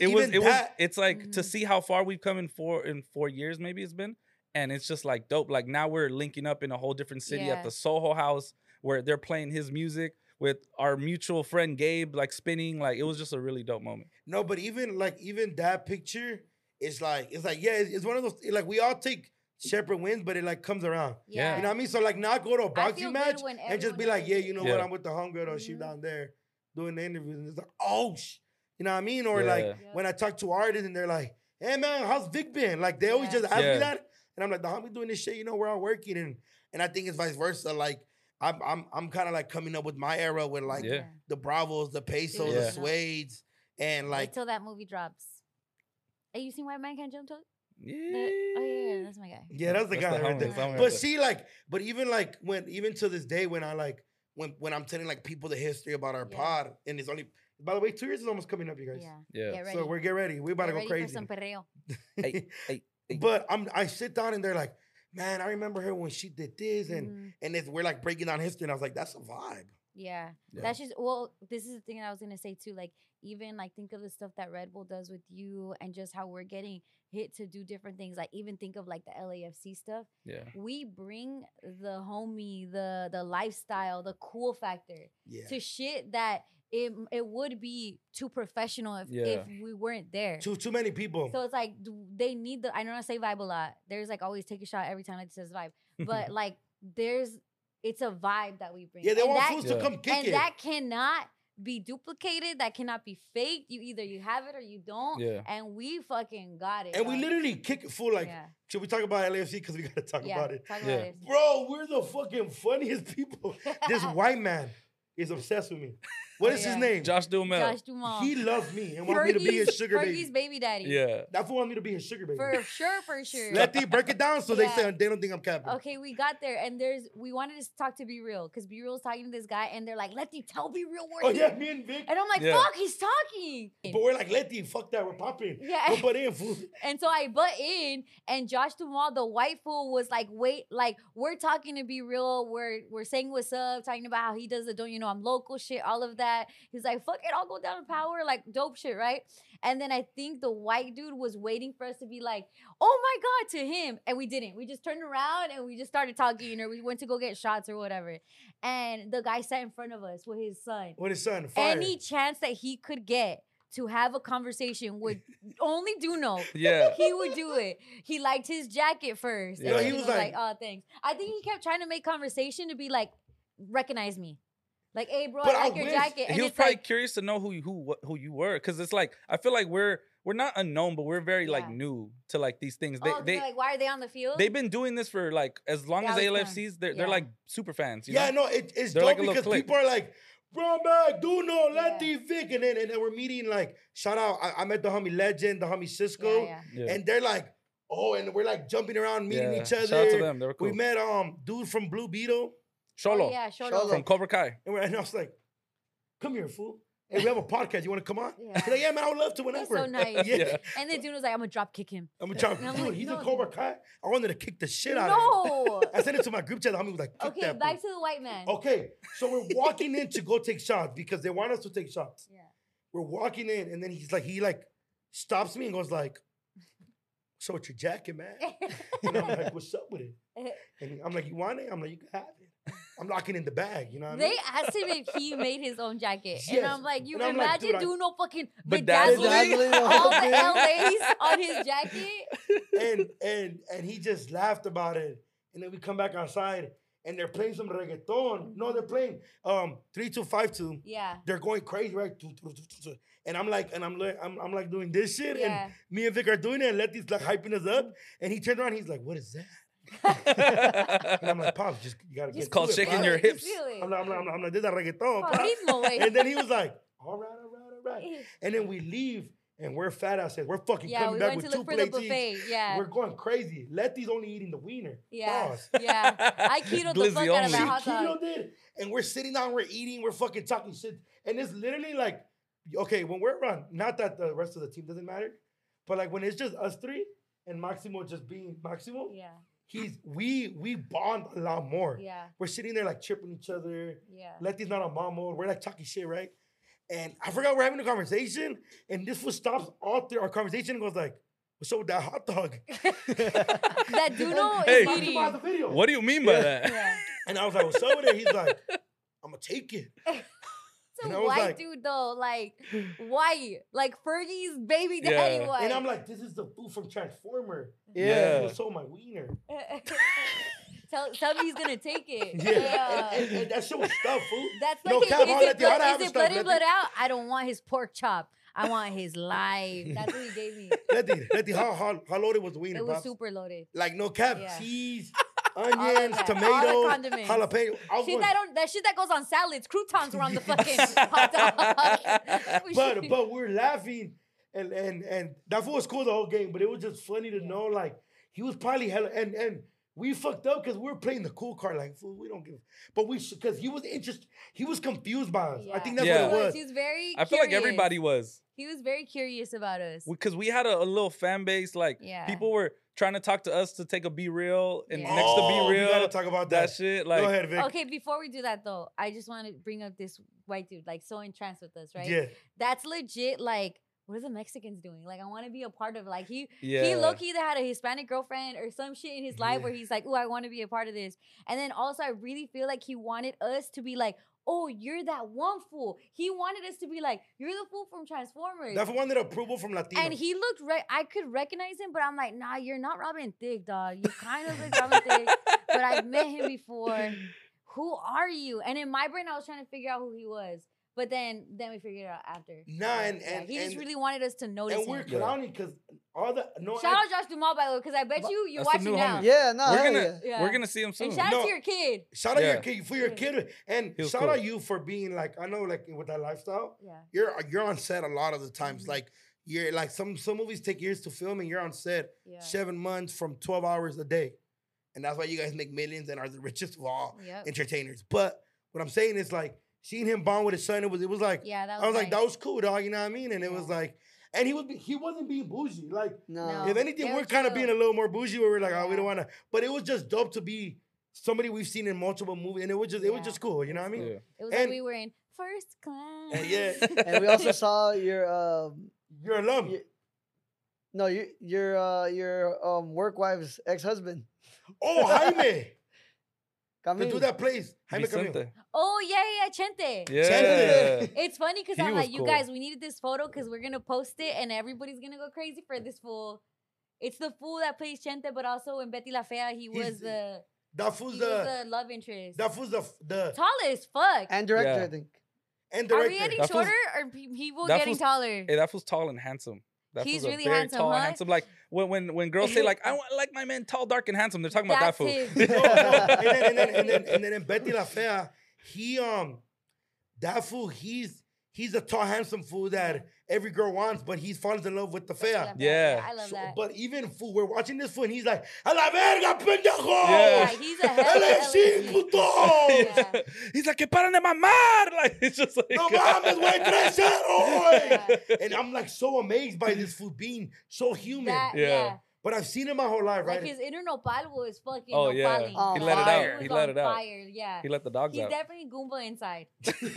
It's like to Mhm. see how far we've come in 4 years, maybe it's been. And it's just like dope. Like now we're linking up in a whole different city Yeah. at the Soho House where they're playing his music with our mutual friend Gabe, like spinning. Like it was just a really dope moment. No, but even that picture is like yeah, it's one of those, like, we all take separate wins, but it like comes around. Yeah. You know what I mean? So like not go to a I feel boxing good match when and just be everyone like, yeah, knows. you know Yeah. what, I'm with the homegirl or she Mhm. down there doing the interviews, and it's like, oh, you know what I mean? Or Yeah. like Yeah. when I talk to artists and they're like, hey man, how's Vic been? Like they always Yeah. just ask Yeah. me that, and I'm like, the homie doing this shit, you know, we're all working, and I think it's vice versa. Like I'm kind of like coming up with my era with like Yeah. the Bravos, the Pesos, Yeah. the Suedes, and Wait like till that movie drops. Hey, you seen White Man Can't Jump? Yeah. Oh yeah, that's my guy. yeah, that's the That's guy the right homie, there. that's the homie right But there. see, like, but even like even to this day, when I like when I'm telling like people the history about our Yeah. pod, and it's only, by the way, 2 years is almost coming up, you guys. Yeah. Yeah. Get ready. So get ready. We're about Get to go ready crazy. for some perreo. Hey, hey. But I sit down and they're like, man, I remember her when she did this, Mhm. and we're like breaking down history, and I was like, that's a vibe. Yeah. Yeah. That's just, well, this is the thing I was gonna say too. Like, even like think of the stuff that Red Bull does with you and just how we're getting hit to do different things. Like even think of like the LAFC stuff. Yeah. We bring the homie, the lifestyle, the cool factor Yeah. to shit that it would be too professional if Yeah. we weren't there. Too many people. So it's like they need the. I know I say vibe a lot. There's like always take a shot every time it says vibe, but like it's a vibe that we bring. Yeah, they And want that- fools to Yeah. come kick and it. that cannot be duplicated. That cannot be faked. You either you have it or you don't. Yeah. And we fucking got it. And we dog. literally kick it full. Like, yeah, should we talk about LAFC? Because we got to talk yeah. about it. Talk Yeah. about it. Bro, we're the fucking funniest people. This white man is obsessed with me. What is his Yeah. name? Josh Duhamel. Josh Dumas. He loves me and wants me to be his sugar Fergie's baby. baby daddy. Yeah. That's what wants me to be his sugar baby. For sure, for sure. Letty, break it down so they Yeah. say they don't think I'm capping. Okay, we got there, and we wanted to talk to Be Real because Be Real's talking to this guy, and they're like, "Letty, tell Be Real we're Oh here." yeah, me and Vic. And I'm like, Yeah. "Fuck, he's talking." But we're like, Letty, fuck that, we're popping. Yeah. We'll put in fool. And so I butt in, and Josh Duhamel, the white fool, was like, "Wait, like we're talking to Be Real, we're saying what's up, talking about how he does the don't you know I'm local shit, all of that." that. He's like, fuck it, I'll go down in power, like dope shit, right? And then I think the white dude was waiting for us to be like, oh my God, to him. And we didn't. We just turned around and we just started talking, or we went to go get shots or whatever. And the guy sat in front of us with his son. With his son, fire. Any chance that he could get to have a conversation with only Duno, Yeah. he would do it. He liked his jacket first. Yeah. And Yo, then he he was was like- like, oh, thanks. I think he kept trying to make conversation to be like, recognize me. Like, hey, bro, But I I like your wish- jacket. And He was it's probably like, curious to know who you were, because it's like I feel like we're not unknown, but we're very like Yeah. new to like these things. oh, they're like, why are they on the field? They've been doing this for like as long They as always ALFCs. come. They're Yeah. like super fans. You Yeah, know? no, it's They're dope like a little because clique. people are like, Brown Bag, Duno, Yeah. Letty, Vic, and then we're meeting like, shout out, I met the homie Legend, the homie Cisco, yeah. Yeah. and they're like, oh, and we're like jumping around, meeting Yeah. each other. Shout out to them. They were cool. We met Oh, dude from Blue Beetle, Sholo yeah, sure. Sholo. from Cobra Kai. and I was like, come here, fool. Hey, we have a podcast. You want to come on? Yeah. He's like, yeah, man, I would love to That's whenever. so nice. Yeah. And then Duno was like, I'm gonna drop kick him. I'm gonna try. And I'm Dude, like, he's no, in Cobra Kai. I wanted to kick the shit out of him. No. I sent it to my group chat. The homie was like, kick Okay, that back fool. to the white man. Okay, so we're walking in to go take shots because they want us to take shots. Yeah. We're walking in, and then he stops me and goes like, "So what's your jacket, man?" And I'm like, "What's up with it?" And I'm like, "You want it?" I'm like, "You can have it." I'm locking in the bag, you know what I mean? They asked him if he made his own jacket. And Yes. I'm like, you And I'm like, imagine dude, Duno fucking Bedazzling? bedazzling the all whole the thing. LAs on his jacket? and he just laughed about it. And then we come back outside, and they're playing some reggaeton. No, they're playing 3252. Yeah. They're going crazy, right? And I'm like doing this shit, Yeah. and me and Vic are doing it, and Letty's like hyping us up, and he turned around, he's like, "What is that?" And I'm like, "Pops, you gotta Just get called to it, shaking Pops." your hips. Feel it. I'm like, "This is reggaeton, Oh, Pops." ritmo, güey. And then he was like, "All right." And then we leave, and we're fat asses. We're fucking Yeah, coming we back went with to 2 look for the plates each. buffet. Yeah. We're going crazy. Letty's only eating the wiener. Yeah. Pause. Yeah. I ketoed the Glizzy fuck out of only. that hot She dog. keto did. And we're sitting down, we're eating, we're fucking talking shit. And it's literally like, okay, when we're around, not that the rest of the team doesn't matter, but like when it's just us three and Maximo just being Maximo, Yeah. we bond a lot more. Yeah. We're sitting there like tripping each other. Yeah. Letty's not on mom mode. We're like talking shit, right? And I forgot we're having a conversation, and this fool stops all through our conversation and goes like, "What's up with that hot dog?" That Duno Hey. is Maximo eating. has the video. What do you mean by that? Yeah. And I was like, "What's up with it?" He's like, "I'm gonna take it." It's And a I was white like- dude though, like white, like Fergie's baby Yeah. daddy white. And I'm like, "This is the fool from Transformer." Yeah. He sold my wiener. tell me he's gonna take it. Yeah. And that shit was stuff, fool. That's No like, cap, I'll let you- I'll have is the it stuff, blood in, let blood the- out? I don't want his pork chop. I want his life. That's what he gave me. Letty, how loaded was the wiener, It was Pops? super loaded. Like no cap, Yeah. cheese, All of onions, that. tomatoes, All the condiments. jalapeno. I was Shit going- that shit that goes on salads, croutons were on the fucking hot dog. but we're laughing, and that fool was cool the whole game. But it was just funny to know, like he was probably hella, and we fucked up because we were playing the cool card. Like fool, we don't give, but we because he was interested, he was confused by us. I think that's Yeah. what it was. He was very. I feel like curious. everybody was. He was very curious about us. Because we had a little fan base, like Yeah. people were trying to talk to us to take a Be Real, and Yeah. next to Oh, Be we Real, gotta talk about that that. shit. Like, Go ahead, Vic. Okay, before we do that though, I just want to bring up this white dude, like so entranced with us, right? Yeah. That's legit. Like, what are the Mexicans doing? Like, I want to be a part of. Like, he yeah, low-key either had a Hispanic girlfriend or some shit in his life Yeah. where he's like, "Ooh, I want to be a part of this." And then also, I really feel like he wanted us to be like, "Oh, you're that one fool." He wanted us to be like, "You're the fool from Transformers." That wanted approval from Latino. And he looked I could recognize him, but I'm like, nah, you're not Robin Thicke, dog. You kind of look Robin Thicke, but I've met him before. Who are you? And in my brain, I was trying to figure out who he was. But then we figured it out after. Nah, and he just and- really wanted us to notice and we're him. clowning because all the no. Shout out Josh Dumas, by the way, because I bet you That's the watching new now. homie. Yeah, no, we're hell gonna yeah. Yeah. we're gonna see him soon. And shout out No. to your kid. Shout out Yeah. your kid for your kid, and He was shout cool. out you for being like I know like with that lifestyle. Yeah. You're on set a lot of the times. Like you're like some movies take years to film, and you're on set Yeah. 7 months from 12 hours a day, and that's why you guys make millions and are the richest of all Yep. entertainers. But what I'm saying is like seeing him bond with his son. It was like Yeah, that was I was like nice. that was cool, dog. You know what I mean? And it was Yeah. like. And he wasn't being bougie. Like, No. if anything, they we're were kind of chill. being a little more bougie where we're like, oh, we Yeah. don't want to. But it was just dope to be somebody we've seen in multiple movies. And it was just Yeah. cool. You know what I mean? Yeah. It was like And- we were in first class. Yeah. And we also saw your You're alum. y- no your work wife's ex-husband. Oh, Jaime. The Camille. dude that plays. Jaime Camilo. Vicente. Oh yeah, Chente. Yeah. It's funny because He I'm was like, you cool. guys, we needed this photo because we're gonna post it and everybody's gonna go crazy for this fool. It's the fool that plays Chente, but also in Betty La Fea, he was the That fool's he was the. the love interest. That fool's the Tall as fuck. And director, Yeah. I think. and Are director. we getting That fool's- shorter or people that getting fool's- taller? Hey, that fool's tall and handsome. That He's fool's a really very handsome, tall and huh? handsome. Like when girls say like I like my men tall, dark, and handsome, they're talking about that That's fool. him. No, and then in Betty La Fea, he that fool, he's a tall, handsome fool that every girl wants, but he falls in love with the Fea. Yeah. I love So- that. but even fool, we're watching this fool and he's like, a la verga, pendejo! Yeah, he's a hell LAC, puto! Yeah. He's like, que paran de mamar! Like, it's just like, No mames, güey, 3-0, güey! And I'm like so amazed by this fool being so human. That, Yeah. yeah. But I've seen him my whole life, right? Like his inner nopal was fucking Oh, yeah. nopaling. Oh, he let it fire. out. was He let on it out. Fire. Yeah. He let the dogs He's out. definitely Goomba inside.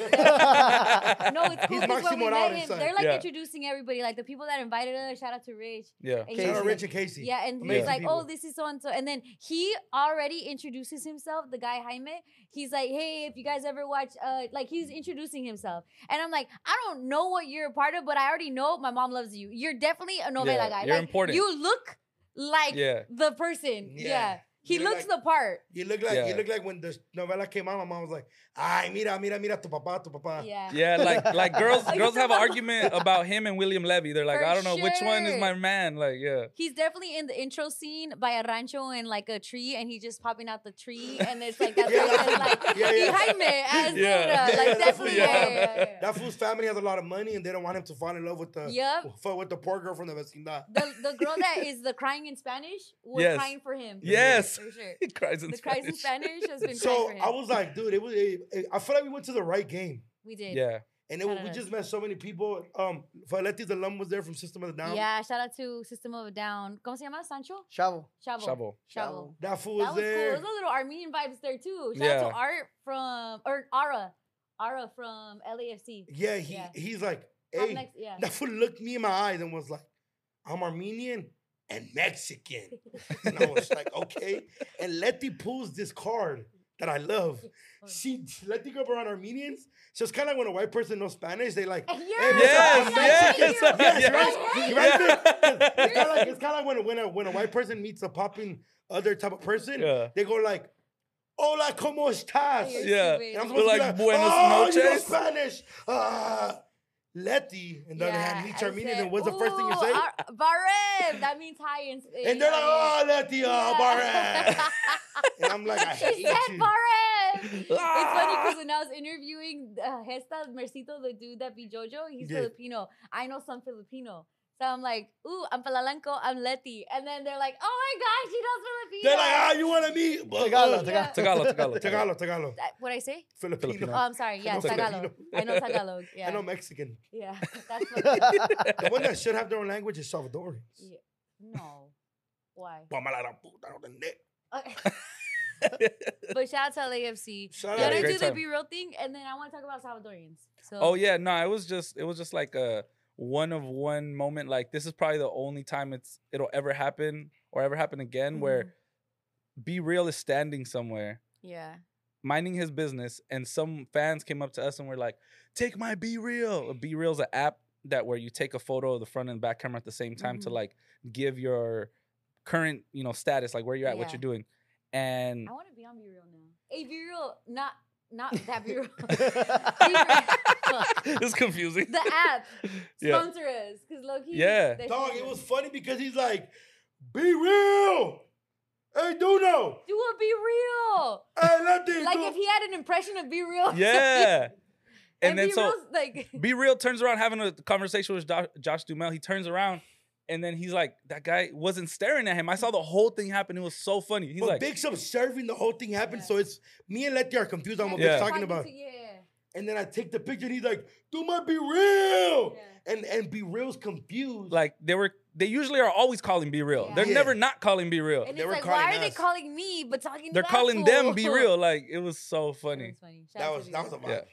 Yeah. No, it's cool He's because when we Maximo met Rao him, inside. they're like Yeah. introducing everybody, like the people that invited us. Shout out to Rich. Yeah. And Shout out he's Rich and Casey. Yeah, and he's Amazing like, people. oh, this is so and so. And then he already introduces himself, the guy Jaime. He's like, hey, if you guys ever watch, like he's introducing himself. And I'm like, I don't know what you're a part of, but I already know my mom loves you. You're definitely a novela Yeah, guy. you're like, important. You look like Yeah. the person. Yeah. Yeah. He You look looks like- the part. You look like Yeah. when the novela came out, my mom was like, ay, mira, tu papá. Yeah. Yeah, like girls Oh, girls you have an know? argument about him and William Levy. They're like, For I don't know which one is sure. my man. Like, yeah. He's definitely in the intro scene by a rancho and like a tree, and he's just popping out the tree, and it's like that's Yeah, what that's- it's like. yeah, yeah. Jaime as Yeah. Dora. Yeah, Like that's definitely. what- Yeah. That fool's family has a lot of money and they don't want him to fall in love with the Yep. with the poor girl from the vecindad. The girl that is the crying in Spanish was Yes. crying for him. Yes. For sure. He cries in The cries in Spanish. Spanish has been So crying for him. I was like, dude, I feel like we went to the right game. We did. Yeah. And Shout we out. just met so many people. Valeti's alum was there from System of a Down. Yeah, shout out to System of a Down. ¿Cómo se llama? Sancho? Chavo. Chavo. Chavo. Chavo. That fool That was was there. cool. There's a little Armenian vibes there too. Shout Yeah. out to Art from, or Ara. Ara from LAFC. Yeah, Yeah. he's like, Up hey, next, yeah. that fool looked me in my eyes and was like, I'm Armenian and Mexican. And I was like, okay. And Letty pulls this card that I love. Letty grew up around Armenians. So it's kind of like when a white person knows Spanish, they like, Yeah. hey, what's Yes, up, I'm yes, Mexican. yes. Yes, right? Yeah. Right? It's kind of like when a white person meets a popping other type of person, Yeah. they go like, hola, ¿cómo estás? You're Yeah. stupid. And I'm We're supposed to be like, like, buenos oh, you know noches. Spanish. Letty, on the other hand, meets I Armenian, said, and what's the first thing you "Ooh, say? Barem. That means hi in And they're like, oh, Letty, Yeah. Barret. And I'm like, I She hate said you. Barem. It's funny Ah. because when I was interviewing Hesta Mercito, the dude that beat Jojo, he's Yeah. Filipino. I know some Filipino. So I'm like, ooh, I'm Palalanco, I'm Letty. And then they're like, oh my gosh, she knows Filipino. They're like, ah, you want to meet? Tagalog, Yeah. Tagalog. Tagalog. What'd I say? Filipino. Filipino. Oh, I'm sorry. Yeah, know Tagalog. Filipino. I know Tagalog. Yeah. I know Mexican. Yeah. That's what The one that should have their own language is Salvadorians. yeah. No. Why? Vamos a la puta, no entendé. Okay. But shout out to LAFC. Shout You out. gotta Great do the time. Be Real thing, and then I want to talk about Salvadorians. So Oh yeah, no, it was just like a one of one moment. Like this is probably the only time it'll ever happen or ever happen again where Be Real is standing somewhere yeah. minding his business, and some fans came up to us and were like, "Take my Be Real." Be Real's an app that where you take a photo of the front and back camera at the same time to Mhm. like give your current status, like where you're at, what Yeah. you're doing, and I want to be on Be Real now. Hey, Be Real, not that Be Real. it's confusing. The app Yeah. sponsor us, cause low key. Yeah. that Dog, shit- it was funny because he's like, be real. Hey, Duno. Do a Be Real. Hey, Letty. Like do- if he had an impression of Be Real. Yeah. and then Be so Real's like. Be Real turns around having a conversation with Josh Dumel. He turns around and then he's like, that guy wasn't staring at him. I saw the whole thing happen. It was so funny. He's but like, Big's observing the whole thing happen, Yeah. so it's me and Letty are confused on what Yeah. Big's talking about. Yeah. And then I take the picture and he's like, do my Be Real. Yeah. And Be Real's confused. like they usually are always calling Be Real. Yeah. They're Yeah. never not calling Be Real. And They it's were like, calling why are they us. calling me but talking to They're that calling fool? them Be Real. Like it was so That funny. was funny. Shout that out was to that Be was a Real. vibe. Yeah.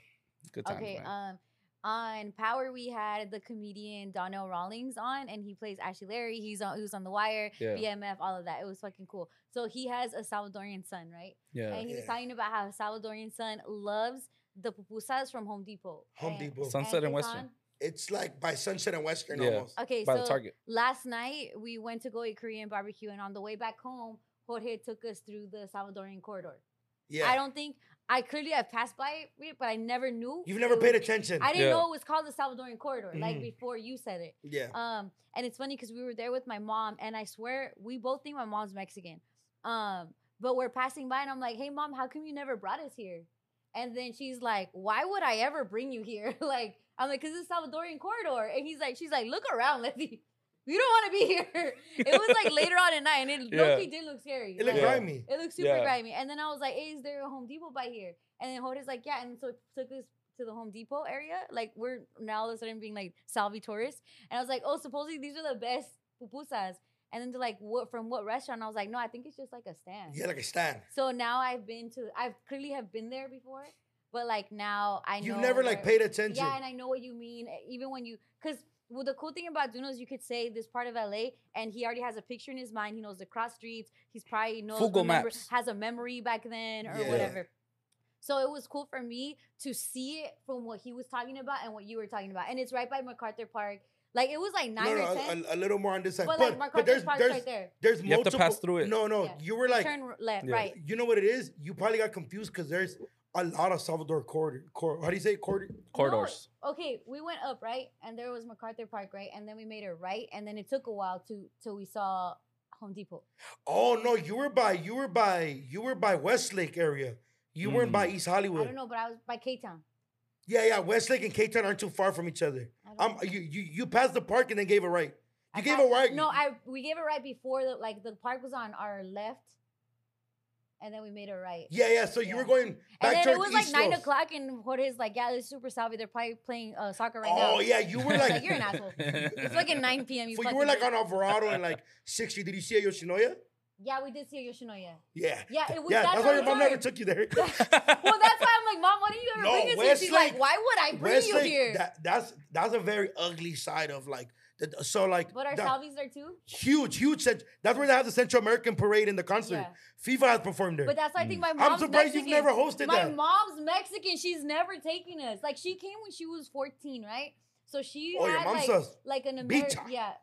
Good times, Okay, man. on Power we had the comedian Donnell Rawlings on, and he plays Ashley Larry. He was on The Wire, Yeah. BMF, all of that. It was fucking cool. So he has a Salvadorian son, right? Yeah. And he was Yeah. talking about how Salvadorian son loves the pupusas from Home Depot. Home And- Depot. Sunset and it's Western. on- It's like by Sunset and Western Yeah. almost. Okay, By so the Target. last night we went to go eat Korean barbecue, and on the way back home, Jorge took us through the Salvadorian corridor. Yeah. I don't think I clearly have passed by it, but I never knew. You've never it paid was- attention. I didn't Yeah. know it was called the Salvadorian corridor, like Mhm. before you said it. Yeah. And it's funny because we were there with my mom, and I swear we both think my mom's Mexican. But we're passing by, and I'm like, "Hey, mom, how come you never brought us here?" And then she's like, "Why would I ever bring you here?" Like, I'm like, "Cause it's Salvadorian corridor," and she's like, "Look around, Letty. We don't want to be here." It was like later on at night, and it Yeah. low-key did look scary. It looked Like, Yeah. grimy. it looked super Yeah. grimy. And then I was like, "Hey, is there a Home Depot by here?" And then Jorge's like, "Yeah." And so it took us to the Home Depot area. Like, we're now all of a sudden being like Salvi tourists. And I was like, "Oh, supposedly these are the best pupusas." And then they're like, "What, from what restaurant?" I was like, "No, I think it's just like a stand." Yeah, like a stand. So now I've clearly have been there before, but like now I know. You've never like where- paid attention. Yeah, and I know what you mean. Even when because well, the cool thing about Duno is you could say this part of LA, and he already has a picture in his mind. He knows the cross streets. He's probably Google Maps. has a memory back then or Yeah. whatever. So it was cool for me to see it from what he was talking about and what you were talking about, and it's right by MacArthur Park. Like it was like 9 or 10, a little more on this side. but like MacArthur Park's right there. there's You have to multiple. pass through it. No, Yeah. you were like, Turn left, Yeah. right. you know what it is? You probably got confused because there's a lot of Salvador corridor. How do you say it? Corridor? Corridors. No, okay, we went up, right? And there was MacArthur Park, right? And then we made a right, and then it took a while till we saw Home Depot. Oh no, you were by Westlake area. You weren't by East I Hollywood. don't know, but I was by K-Town. Yeah, Westlake and K-Town aren't too far from each other. I don't know. You passed the park and then gave a right. You gave a right. No, we gave it right before the park was on our left, and then we made a right. Yeah. So you Yeah. were going And back then towards it was like East 9 Los. o'clock, and Jorge's like, "Yeah, it's super Salvi. They're probably playing soccer right now." Oh yeah, you were I was like, like, "You're an asshole." It's like at 9 p.m. so you fucking were like bitch. on Alvarado and like 60. Did you see a Yoshinoya? Yeah, we did see a Yoshinoya. Yeah. Yeah, it was. Yeah, that's why your we mom were. never took you there. Well, that's why I'm like, "Mom, why didn't you ever No, bring us here?" She's like, Westlake- "Why would I bring you Westlake, here?" that's a very ugly side of like so like But are that- Salvi's there too? huge that's where they have the Central American parade in the concert. Yeah. FIFA has performed there. But that's why I think my I'm mom's surprised Mexican. you've never hosted My that. mom's Mexican. She's never taken us. Like she came when she was 14, right? So she Oh, your had mom like, says, like an "Bicha." American. Yeah.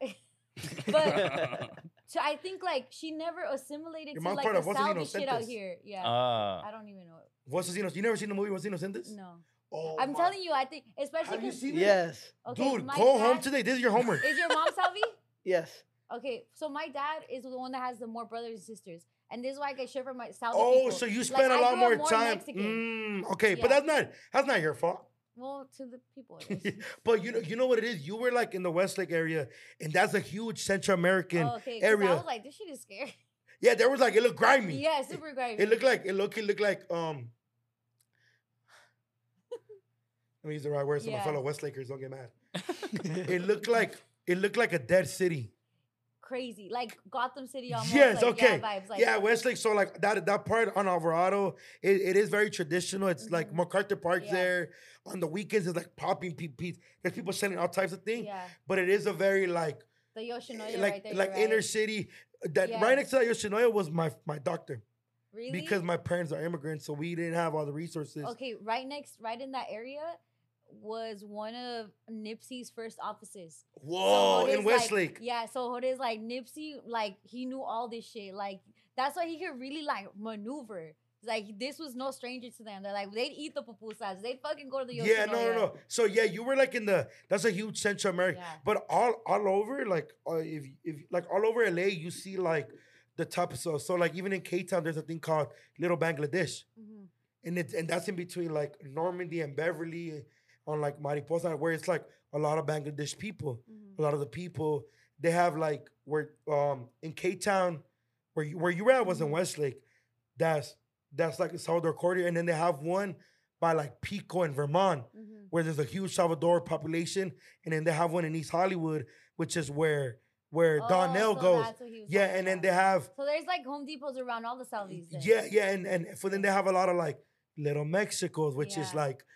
But so I think like she never assimilated Your to mom's like part the of Voces Salvi shit out Inocentes. here. Yeah. Ah. I don't even know it. What's Inocentes? You never seen the movie What's Inocentes? No. Oh, I'm my- telling you, I think especially Have you because seen it? Yes. okay, Dude, my go home dad- today. This is your homework. Is your mom Salvi? Yes. Okay, so my dad is the one that has the more brothers and sisters, and this is why I get shit from my Salvi Oh, people. so you Like, spend a I lot grew more up more time. Mexican. Okay, but Yeah. that's not your fault. Well, to the people. It is. But you know what it is? You were like in the Westlake area, and that's a huge Central American Oh, okay, 'cause area. I was like, this shit is scary. Yeah, there was like it looked grimy. Yeah, super grimy. It looked like let me use the right word so my Yeah. fellow Westlakers don't get mad. it looked like a dead city. crazy, like Gotham City almost. Yes, like, okay. Yeah, vibes. Like, Yeah, Westlake. So like that part on Alvarado, it is very traditional. It's like Mhm. MacArthur Park's Yeah. there. On the weekends, it's like popping peeps. There's people selling all types of things. yeah, But it is a very like the Yoshinoya like right there. like you're inner right. city. That Yeah. right next to that Yoshinoya was my doctor Really? because my parents are immigrants, so we didn't have all the resources. Okay, right in that area was one of Nipsey's first offices. Whoa, Jode's in Westlake. Like, yeah, so Jode's like Nipsey, like he knew all this shit. Like that's why he could really like maneuver. Like this was no stranger to them. They're like they'd eat the pupusas. They'd fucking go to the Yoshinoya. Yeah, no. So yeah, you were like in that's a huge Central America, Yeah. but all over like if like all over LA, you see like the top. So like even in K Town, there's a thing called Little Bangladesh, Mhm. and that's in between like Normandy and Beverly, on like Mariposa, where it's like a lot of Bangladesh people. Mhm. A lot of the people they have like where in K Town, where you were at was in Mhm. Westlake. That's like a Salvador corridor, and then they have one by like Pico and Vermont, Mhm. where there's a huge Salvador population, and then they have one in East Hollywood, which is where Donnell so goes. that's what he was Yeah, talking and then about. they have So there's like Home Depots around all the Salvies. Then. yeah, and for then they have a lot of like little Mexicos, which is Yeah. like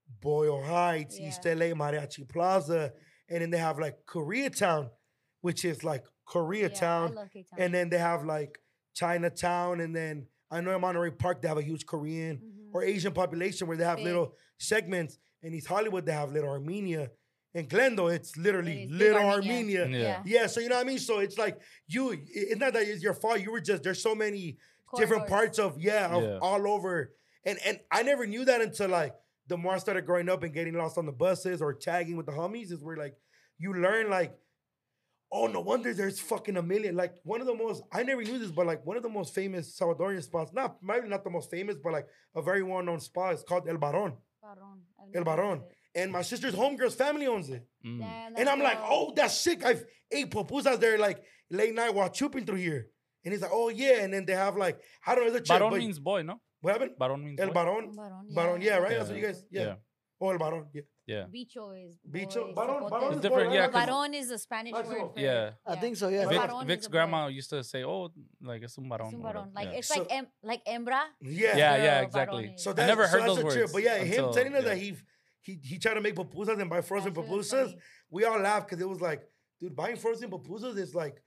Boyle Heights, Yeah. East LA, Mariachi Plaza, and then they have like Koreatown, which is like Yeah, I Koreatown, love K-Town. and then they have like Chinatown, and then I know in Monterey Park they have a huge Korean Mhm. or Asian population where they have Big. little segments. In East Hollywood they have Little Armenia. In Glendale it's literally It is Big Little Armenia. Armenia. Yeah. Yeah, so you know what I mean. So it's like it's not that it's your fault. You were just there's so many different Corridors. parts of Yeah. all over, and I never knew that until like the more I started growing up and getting lost on the buses or tagging with the homies is where like you learn like, oh, no wonder there's fucking a million. Like one of the most, I never knew this, but like one of the most famous Salvadorian spots, maybe not the most famous, but like a very well-known spot is called El Barón. Baron. I've El never heard Barón. of it. And my sister's homegirl's family owns it. Mm. Damn, And that's I'm like, dope. oh, that's sick. I've ate pupusas there like late night while chooping through here. And he's like, oh yeah. And then they have like, I don't know, it's a chick, Baron but means boy, no? what happened? Baron means El boy. Barón. Baron, Barón, yeah, right? Yeah. That's what you guys, yeah. Yeah. Oh, El Barón, yeah. Yeah. Bicho is Bicho? boy, Barón- zapote Barón is is different, boy, yeah, right? 'cause- Baron is a Spanish Maximo. word for Yeah. I think so, yeah. El Vic, Barón is Vic's a boy. grandma used to say, "Oh, like it's un barón." Es un or varón. whatever. Like Yeah. it's So- like hembra. Yeah. Yeah, yeah, Girl, exactly. varones. So I that's, never heard that's those a trip. words But yeah, him until- telling us yeah. that he tried to make pupusas and buy frozen That shit was pupusas, funny. we all laughed because it was like, dude, buying frozen pupusas is like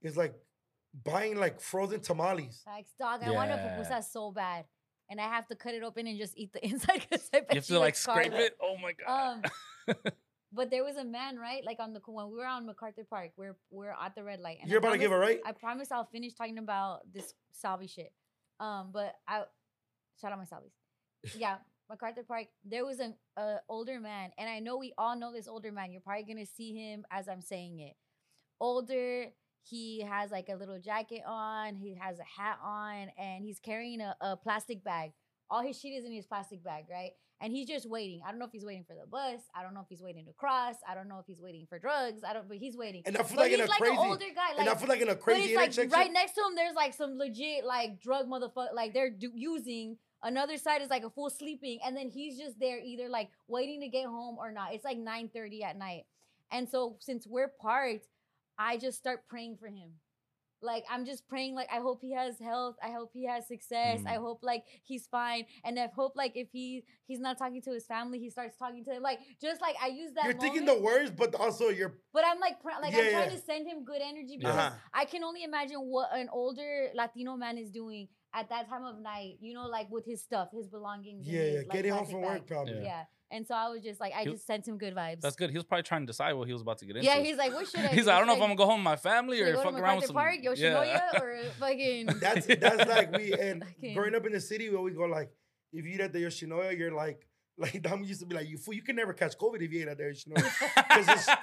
buying like frozen tamales. Like, dog, I want a Yeah. pupusa so bad. And I have to cut it open and just eat the inside because I bet You have to like scrape Carla. it. Oh my god. But there was a man, right? Like on the when we were on MacArthur Park, we're at the red light. And You're about to give it right? I promise I'll finish talking about this Salvi shit. But I shout out my Salvis. Yeah, MacArthur Park. There was an older man, and I know we all know this older man. You're probably gonna see him as I'm saying it. Older. He has like a little jacket on. He has a hat on, and he's carrying a plastic bag. All his shit is in his plastic bag, right? And he's just waiting. I don't know if he's waiting for the bus. I don't know if he's waiting to cross. I don't know if he's waiting for drugs. But he's waiting. And I feel But like in he's a like crazy, an older guy. and I feel like in a but crazy it's like intersection. right next to him, there's like some legit like drug motherfucker. Like they're using. Another side is like a full sleeping, and then he's just there either like waiting to get home or not. It's like 9:30 at night, and so since we're parked, I just start praying for him. Like I'm just praying, like I hope he has health. I hope he has success. I hope like he's fine, and I hope like if he's not talking to his family, he starts talking to him. Like just like I use that. You're moment, thinking the worst, but also you're. but I'm like Yeah, I'm trying yeah. to send him good energy because Uh-huh. I can only imagine what an older Latino man is doing at that time of night. You know, like with his stuff, his belongings. Yeah, and his, yeah. like, Getting home plastic from bag. work, probably. Yeah. And so I was just like, I He- just sent him good vibes. That's good. He was probably trying to decide what he was about to get into. Yeah, he's like, what should I? He's do? like, I don't know if Should I'm gonna go home with my family should I or go to fuck around with MacArthur some. Park, Yoshinoya, or fucking. That's like we and Fucking- growing up in the city, we always go like, if you eat at the Yoshinoya, you're like Dom used to be like, you fool, you can never catch COVID if you ate at the Yoshinoya,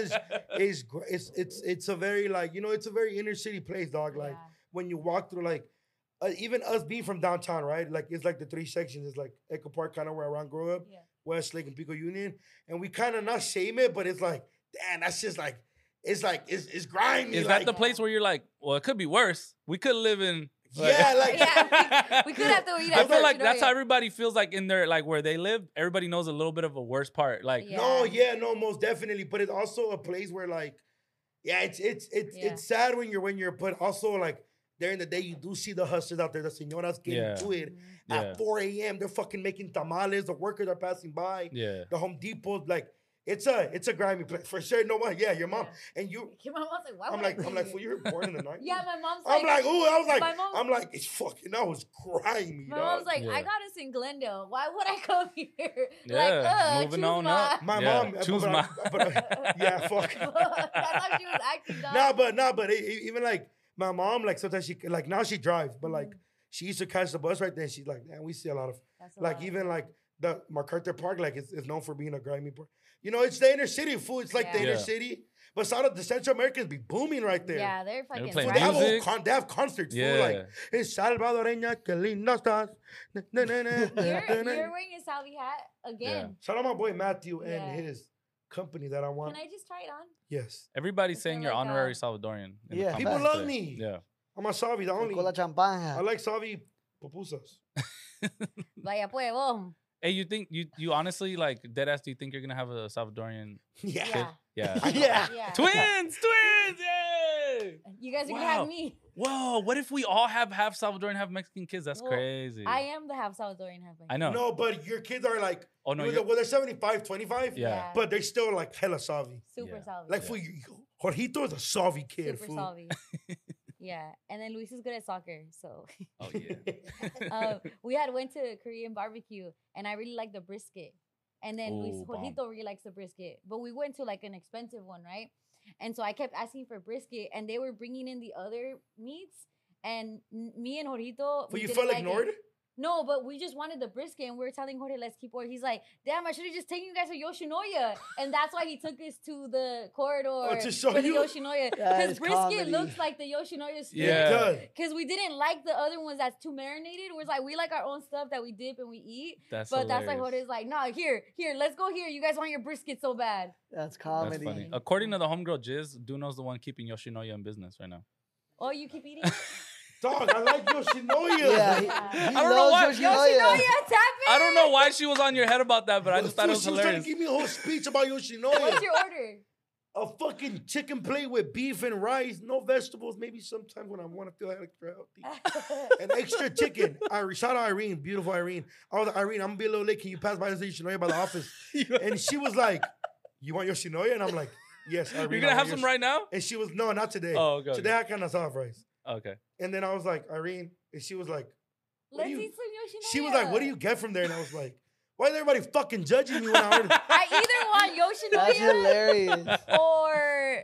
because it's a very like it's a very inner city place, dog. Like Yeah. when you walk through like. Even us being from downtown, right? Like it's like the three sections. It's like Echo Park, kind of where Ron grew up, Yeah. Westlake and Pico Union, and we kind of not shame it, but it's like, damn, that's just like, it's grimy. Is like, that the place where you're like, well, it could be worse. We could live in. Yeah, like Yeah, we could have to eat I at feel like that's how Yoshinoya. everybody feels like in their like where they live. Everybody knows a little bit of a worse part. Like, Yeah. No, yeah, no, most definitely. But it's also a place where like, yeah, it's sad when you're, but also like during the day you do see the hustlers out there, the señoras getting Yeah. to it Yeah. at 4 a.m. They're fucking making tamales. The workers are passing by. yeah. The Home Depot, like it's a grimy place for sure. No one, yeah, your mom and you. My mom's like, why I'm would like, I I'm do like, this? well, you were born in the night. Yeah, my mom's I'm like, ooh, I was like, my mom- I'm like, it's fucking, that was grimy, My dog. mom's like, Yeah. I got us in Glendale. Why would I come here? Yeah, moving choose on my- up. My Yeah, mom, choose but, my- yeah, fuck. That's how she was acting, dog. Nah, but even like my mom, like sometimes she like now she drives, but like she used to catch the bus right there. And she's like, man, we see a lot of That's a like lot. even like the MacArthur Park, like it's known for being a grimy park. It's the inner city food. It's like the Yeah. inner Yeah. city, but South the Central Americans be booming right there. Yeah, they're fucking. play Fool, right. they have, music. they have concerts. Yeah. Fool, like it's Salvadoreña, que linda estás. Na, na, na, na, You're na, na. wearing a Salvi hat again. Yeah. Shout out my boy Matthew Yeah. and his company that I want. Can I just try it on? Yes, Everybody's Is saying there you're like honorary a- Salvadorian. in the Yeah. comments people love today. me. Yeah. I'm a Savi, the only. Con la champaña. I like Savi pupusas. Vaya puevo. Hey, you think you honestly like deadass? Do you think you're gonna have a Salvadorian Yeah. kid? Yeah. Yeah. Yeah. Yeah. Twins, yay! You guys are gonna Wow. have me. Whoa, what if we all have half Salvadoran, half Mexican kids? That's Well, crazy. I am the half Salvadorian, half Mexican. I know. No, but your kids are like, Oh, no, well, you're- they're 75, 25. Yeah. But they're still like hella Savi. Super Yeah. Salvi. Like, for you, Jorgito is a Savi kid, Super fool. Salvi. Yeah. And then Luis is good at soccer. So Oh, yeah. we had went to Korean barbecue and I really like the brisket. And then Luis Ooh, bomb. Jorgito really likes the brisket. But we went to like an expensive one, right? And so I kept asking for brisket and they were bringing in the other meats. And me and Jorgito. But we you didn't felt like it. ignored? No, but we just wanted the brisket, and we were telling Jorge, let's keep ordering. He's like, damn, I should have just taken you guys to Yoshinoya. And that's why he took us to the corridor to show for the you? Yoshinoya. That Because is brisket comedy. looks like the Yoshinoya steak. Yeah. Good. Because we didn't like the other ones that's too marinated. We're like, we like our own stuff that we dip and we eat. That's But that's like hilarious. Jorge's like, nah, here, let's go here. You guys want your brisket so bad. That's That's comedy. funny. According to the homegirl Jizz, Duno's the one keeping Yoshinoya in business right now. Oh, you keep eating? Dog, I like Yoshinoya. Yeah, he I don't know why- loves Yoshinoya, Yoshinoya. tap it. I don't know why she was on your head about that, but I just thought it was She was trying hilarious. to give me a whole speech about What's Yoshinoya. your order? A fucking chicken plate with beef and rice, no vegetables. Maybe sometimes when I want to feel extra healthy. And extra chicken. Shout out Irene, beautiful Irene. I was like, Irene, I'm gonna be a little late. Can you pass by and say Yoshinoya by the office? And she was like, you want Yoshinoya? And I'm like, yes, Irene. You're I gonna want have some right now? And she was, no, not today. Oh, okay. Today I kind of soft rice. Okay. And then I was like, Irene, and she was like, Let's you- eat some Yoshinoya. she was like, what do you get from there? And I was like, why is everybody fucking judging me when I ordered? I either want That's Yoshinoya hilarious. or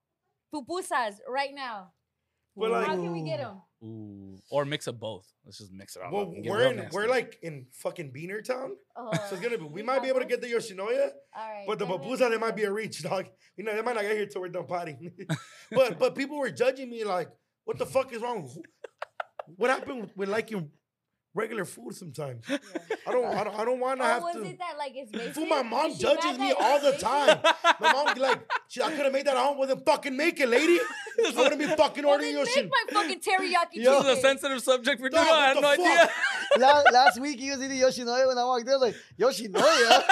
pupusas right now. But like, How can we get them? Ooh. Or mix of both. Let's just mix it all well, up. and get we're real in, nasty. we're like in fucking Beaner Town, Oh, so it's gonna be. We might be able to get the Yoshinoya, All right, but the then pupusa let's they might be a reach, dog. You know, they might not get here till we're done potting. but people were judging me like, what the fuck is wrong? What happened with liking regular food sometimes? I don't want to Or have was to. it that like it's basic? Fool, my mom Is she judges mad me that all it's the basic? time. My mom be like, I could have made that at home, wasn't fucking make it, lady. I wouldn't be fucking Well, ordering then your shit. make my fucking teriyaki This is a chicken. sensitive subject for Dog, Duno. I had what no the idea. fuck? Last week he was eating Yoshinoya when I walked in. I was like, Yoshinoya?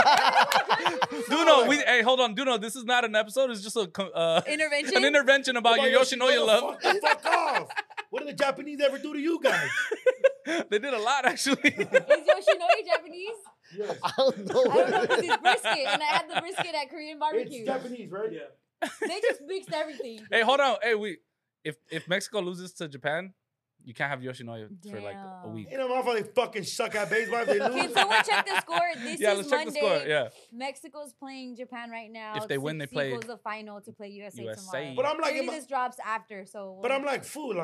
Duno, hey, hold on. Duno, this is not an episode. It's just Intervention? an intervention about your Yoshinoya love. Fuck off. What did the Japanese ever do to you guys? They did a lot, actually. Is Yoshinoya Japanese? Yes. I don't know. I don't know because it's brisket, and I had the brisket at Korean It's barbecue. Japanese, right? Yeah. They just mixed everything. Hey, hold on. Hey, if Mexico loses to Japan, you can't have Yoshinoya for like a Damn. week. You know, motherfucker, they fucking suck at baseball if they Can lose. someone check the score? This Yeah, is let's check Monday. the score. Yeah. Mexico's playing Japan right now. If they win, they play Mexico's the final to play USA, USA. tomorrow. But I'm like, Maybe this drops after, so. but I'm like, food,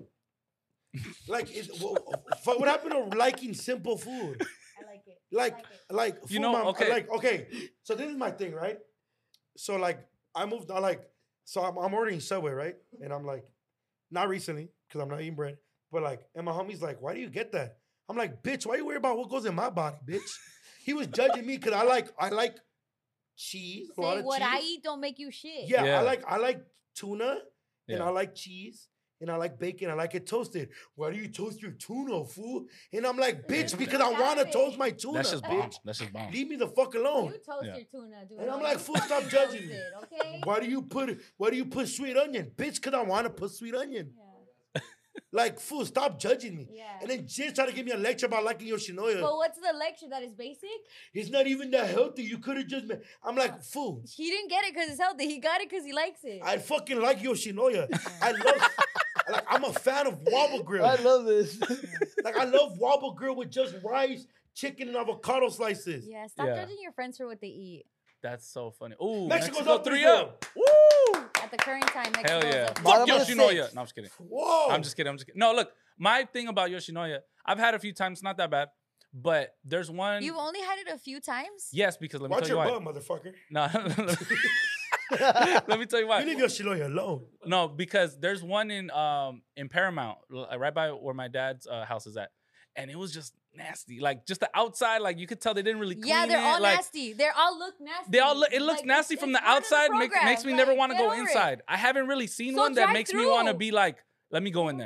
what happened to liking simple food? I like it. Like, You food, know, okay. okay. So this is my thing, right? So like, I'm ordering Subway, right? And I'm like, not recently, because I'm not eating bread, but like, and my homie's like, why do you get that? I'm like, bitch, why you worry about what goes in my body, bitch? He was judging me because I like cheese, a lot Say of what cheese. I eat don't make you shit. Yeah, Yeah. I like tuna, and Yeah. I like cheese, and I like bacon. I like it toasted. Why do you toast your tuna, fool? And I'm like, bitch, because I want to toast my tuna, That's just bomb. bitch. That's just bomb. Leave me the fuck alone. You toast Yeah. your tuna, dude. And I'm like, fool, stop judging me. Okay. Why do you put sweet onion? Bitch, because I want to put sweet onion. Yeah. Like, fool, stop judging me. Yeah. And then just try to give me a lecture about liking Yoshinoya. But what's the lecture that is basic? It's not even that healthy. You could have just been. I'm like, fool, He didn't get it because it's healthy. He got it because he likes it. I fucking like Yoshinoya. I'm a fan of Wobble Grill. I love this. Like, I love Wobble Grill with just rice, chicken, and avocado slices. Yeah, stop Yeah. judging your friends for what they eat. That's so funny. Ooh, Mexico's Mexico up 3-0. 3-0. Woo! At the current time, Mexico Hell yeah. is Fuck Bottom of the Yoshinoya. sixth. No, I'm just kidding. Whoa. I'm just kidding. No, look, my thing about Yoshinoya, I've had a few times, not that bad, but there's one. You've only had it a few times? Yes, because let me Watch tell you your why. butt, motherfucker. No, let me tell you why. You leave Yoshinoya alone. No, because there's one in Paramount, right by where my dad's house is at, and it was just nasty. Like just the outside, like you could tell they didn't really clean Yeah, they're it. all like, nasty. They all look nasty. They all look. It looks Like, nasty it's from the part of outside. Makes program. me never Like, want to get go over it. inside. I haven't really seen So one that drive makes me want to through. be like, let me go in there. No,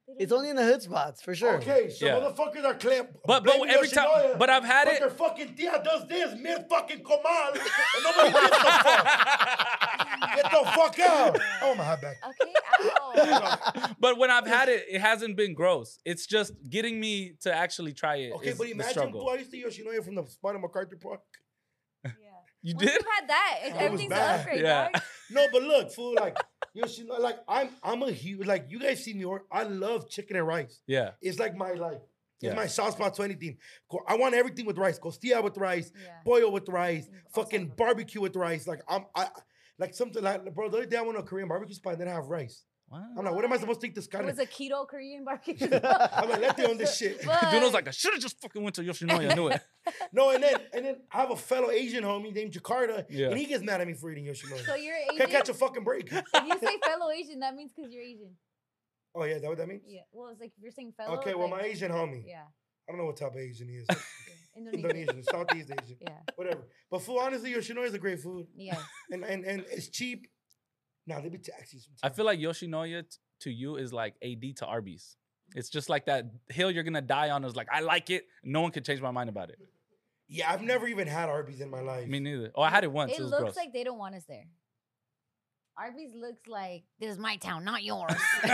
It's only in the hood spots, for sure. Okay, so Yeah. motherfuckers are claim. But blaming every time, Yoshinoya, but I've had but it. their fucking tia does this mid fucking comal, and nobody gives a fuck. Get the fuck out. Oh, my hat back. Okay, ow. But when I've had it, it hasn't been gross. It's just getting me to actually try it. Okay, is but the imagine, struggle. I used to Yoshinoya from the spot in MacArthur Park. Yeah. You Once did? you've had that, was everything's an bad. upgrade, Yeah. dog. No, but look, fool, like, Yoshinoya, like, I'm a huge, like, you guys see me, I love chicken and rice. Yeah. It's like my, like, Yeah. it's my soft spot to anything. I want everything with rice. Costilla with rice, Yeah. pollo with rice, Also fucking with- barbecue with rice. Like, like something like, bro, the other day I went to a Korean barbecue spot and they didn't have rice. Wow. I'm like, what am I supposed to think this It kind was of? a keto Korean barbecue. I'm like, let them on this shit. Duno's like, I should have just fucking went to Yoshinoya. I knew it. No, and then I have a fellow Asian homie named Jakarta, Yeah. and he gets mad at me for eating Yoshinoya. So you're Can't Asian. catch a fucking break. If you say fellow Asian, that means because you're Asian. Oh yeah, is that what that means? Yeah. Well, it's like if you're saying fellow. Okay, it's well like, my Asian homie, Yeah. I don't know what type of Asian he is. Indonesian. Indonesian, Southeast Asian, Yeah. whatever. But food, honestly, Yoshinoya is a great food, Yes. and it's cheap. Nah, they be taxi sometimes. I feel like Yoshinoya to you is like AD to Arby's. It's just like that hill you're gonna die on. Is like I like it. No one can change my mind about it. Yeah, I've never even had Arby's in my life. Me neither. Oh, I had it once. It, It was looks gross. like they don't want us there. Arby's looks like this is my town, not yours.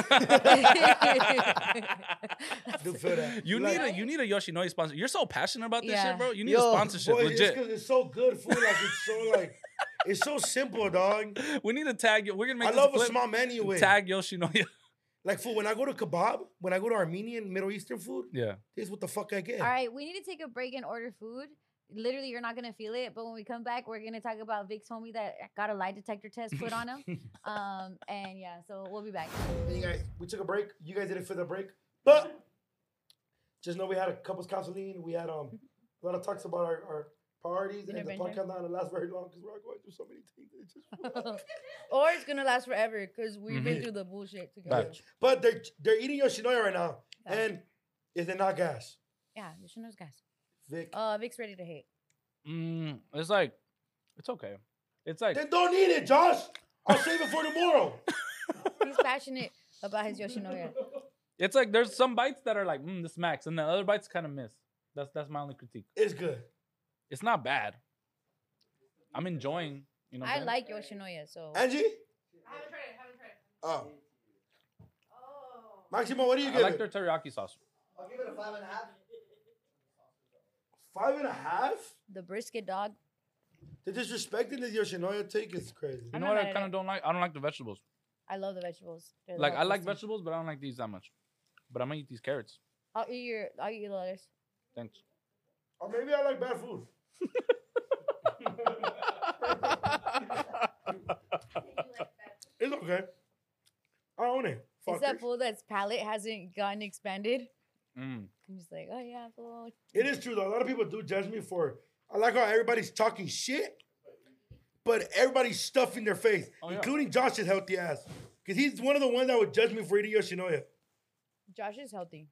I do feel that. you Like, need a Yoshinoya sponsor. You're so passionate about this Yeah. shit, bro. You need Yo, a sponsorship, boy, it's legit. 'cause it's so good food. Like it's so simple, dog. We need to tag you. We're gonna make I this love a clip. small menu with. Tag Yoshinoya. Like food, when I go to kebab, when I go to Armenian, Middle Eastern food, Yeah. this is what the fuck I get. All right, we need to take a break and order food. Literally, you're not gonna feel it, but when we come back, we're gonna talk about Vic's homie that got a lie detector test put on him. And yeah, so we'll be back. Hey, you guys, we took a break. You guys didn't feel the break, but just know we had a couples counseling. We had a lot of talks about our priorities, and the Intervention. podcast not gonna last very long because we're all going through so many things. It's just, Or it's gonna last forever because we've been Mhm. through the bullshit together. Facts. but they're eating Yoshinoya right now, Yeah. and is it not gas? Yeah, you should know, guys. Vic, Vic's ready to hate. It's like, it's okay. It's like, then don't eat it, Josh. I'll save it for tomorrow. He's passionate about his Yoshinoya. it's like there's some bites that are like, this smacks, and the other bites kind of miss. That's my only critique. It's good. It's not bad. I'm enjoying. You know. what I I'm like Yoshinoya, so Angie, I haven't tried it. oh, Oh. Maximo, what do you saying? give I like it? their teriyaki sauce. I'll give it a 5.5. 5.5. the brisket dog. The disrespecting this Yoshinoya take is crazy. You I'm know not what mad I at kind it. of don't like? I don't like the vegetables. I love the vegetables. They're the Like I like healthiest thing. vegetables, but I don't like these that much. But I'm gonna eat these carrots. I'll eat the lettuce. Thanks. Or maybe I like bad food. It's okay. I own it. It's that Fuckers. fool that's palate hasn't gotten expanded. Mm. I'm just like, oh yeah, fool. It is true though. A lot of people do judge me for. I like how everybody's talking shit, but everybody's stuffing their face, Oh, yeah. including Josh's healthy ass, because he's one of the ones that would judge me for eating Yoshinoya. Josh is healthy.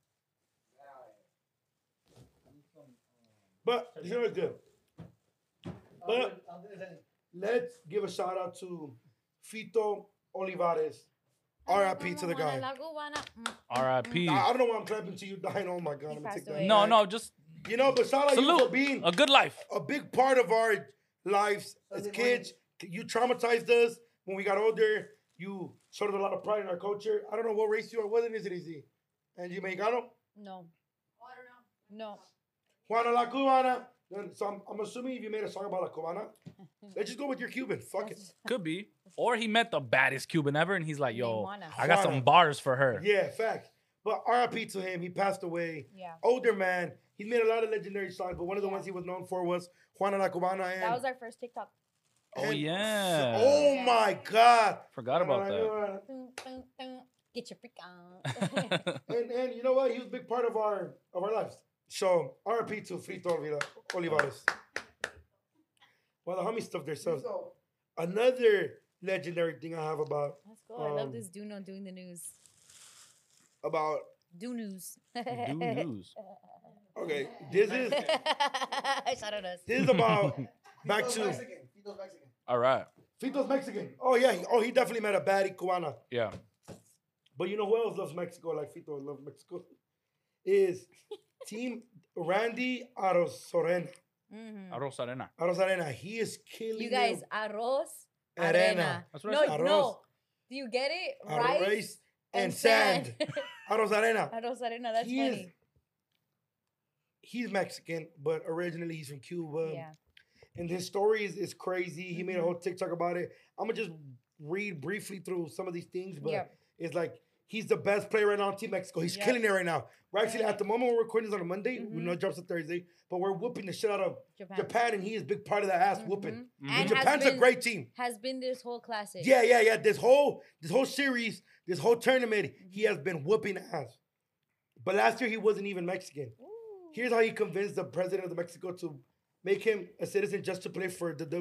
But Yoshinoya's good. But let's give a shout out to Fito Olivares. R.I.P. to the guy. R.I.P. I don't know why I'm clapping to you dying. Oh my God, He I'm gonna passed take that. away. No, back. no, just You know, but shout out you for salute. being A good life. a big part of our lives as kids. You traumatized us when we got older. You showed a lot of pride in our culture. I don't know what race you are. What ethnicity? And you Mexicano? No. Oh, I don't know. No. Juana la Cubana. So I'm assuming if you made a song about la Cubana, let's just go with your Cuban. Fuck it. Could be. Or he met the baddest Cuban ever, and he's like, "Yo, Juana. I got some bars for her." Yeah, fact. But RIP to him. He passed away. Yeah. Older man. He made a lot of legendary songs, but one of the ones he was known for was Juana la Cubana. And, That was our first TikTok. Oh and- yeah. Oh my God. Forgot about that. Get your freak on. And you know what? He was a big part of our lives. So RIP to Fito Olivares. Well, the homie stuff themselves. Another legendary thing I have about Let's go. I love Um, this Duno doing the news. about Do news. Do news. okay, this is Shout out us. this is about back Fito's to Mexican. Fito's Mexican. All right. Fito's Mexican. Oh yeah, he definitely met a baddie Cubana. Yeah. But you know who else loves Mexico? Like Fito loves Mexico. Is Team Randy Arozarena. Mhm. Arena. Arozarena. He is killing You guys, it. arroz, Arena. arena. That's what No, I said. Arroz. no. Do you get it? Rice Rice and sand. Arozarena. Arroz, arena. That's He is- funny. He's Mexican, but originally he's from Cuba. Yeah. And his story is crazy. He made a Mhm. whole TikTok about it. I'm gonna just read briefly through some of these things, but Yep. it's like he's the best player right now on Team Mexico. He's Yep. killing it right now. We're actually at the moment we're recording this on a Monday. We Mhm. know it drops on Thursday, but we're whooping the shit out of Japan. Japan, and he is a big part of that ass whooping. Mhm. Mhm. And Japan's a great team. Has been this whole classic. Yeah. This whole series, this whole tournament, he has been whooping ass. But last year he wasn't even Mexican. Ooh. Here's how he convinced the president of Mexico to make him a citizen just to play for the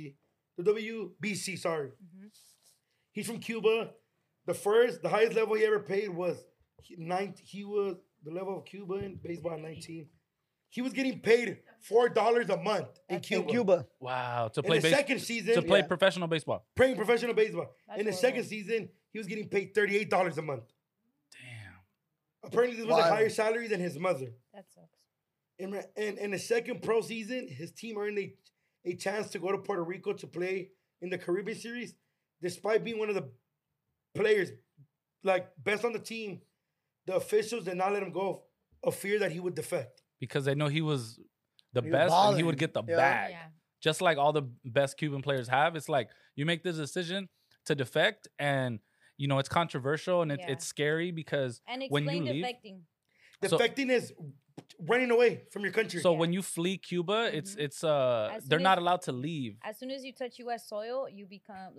WBC. Sorry, Mhm. he's from Cuba. The highest level he ever played was he was the level of Cuba in baseball at 19. He was getting paid $4 a month in In Cuba. Cuba. Wow, to In play the second season, to play Yeah. professional baseball. playing professional baseball. That's In the horrible. second season, he was getting paid $38 a month. Damn. Apparently, this was a Wow. higher salary than his mother. That sucks. In the second pro season, his team earned a chance to go to Puerto Rico to play in the Caribbean Series, despite being one of the players like best on the team. The officials did not let him go of fear that he would defect. Because they know he was the He was best and he would balling. get the Yeah. bag. Yeah. Just like all the best Cuban players have. It's like you make this decision to defect and you know it's controversial and Yeah. it's scary because And when explain you leave, defecting. So- Defecting is running away from your country. so Yeah. when you flee Cuba, it's Mhm. it's As they're soon not as- allowed to leave. As soon as you touch U.S. soil, you become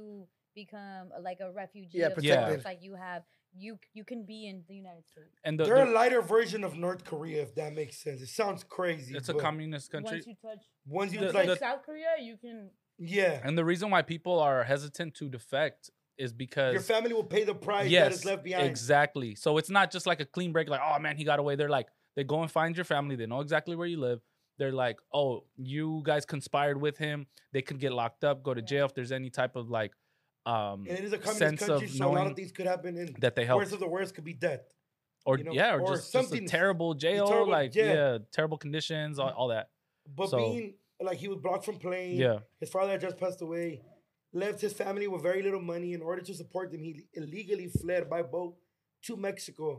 like a refugee. Yeah, of sorts. protected. Like you can be in the United States. And they're a lighter version of North Korea, if that makes sense. It sounds crazy. it's a but communist country. Once you touch Once you the- like, the- South Korea, you can. yeah, And the reason why people are hesitant to defect is because your family will pay the price that yes, is left behind. exactly. So it's not just like a clean break, like, oh man, he got away. They're like, they go and find your family. They know exactly where you live. They're like, oh, you guys conspired with him. They could get locked up, go to jail if there's any type of like And it is a communist sense country, of so a lot knowing of things could happen. And that they helped. worst of the worst could be death. Or you know, yeah, or, or just a something- terrible jail, terrible- like yeah. terrible conditions, all that. But So- being like he was blocked from playing. Yeah. His father had just passed away. Left his family with very little money. In order to support them, he illegally fled by boat to Mexico,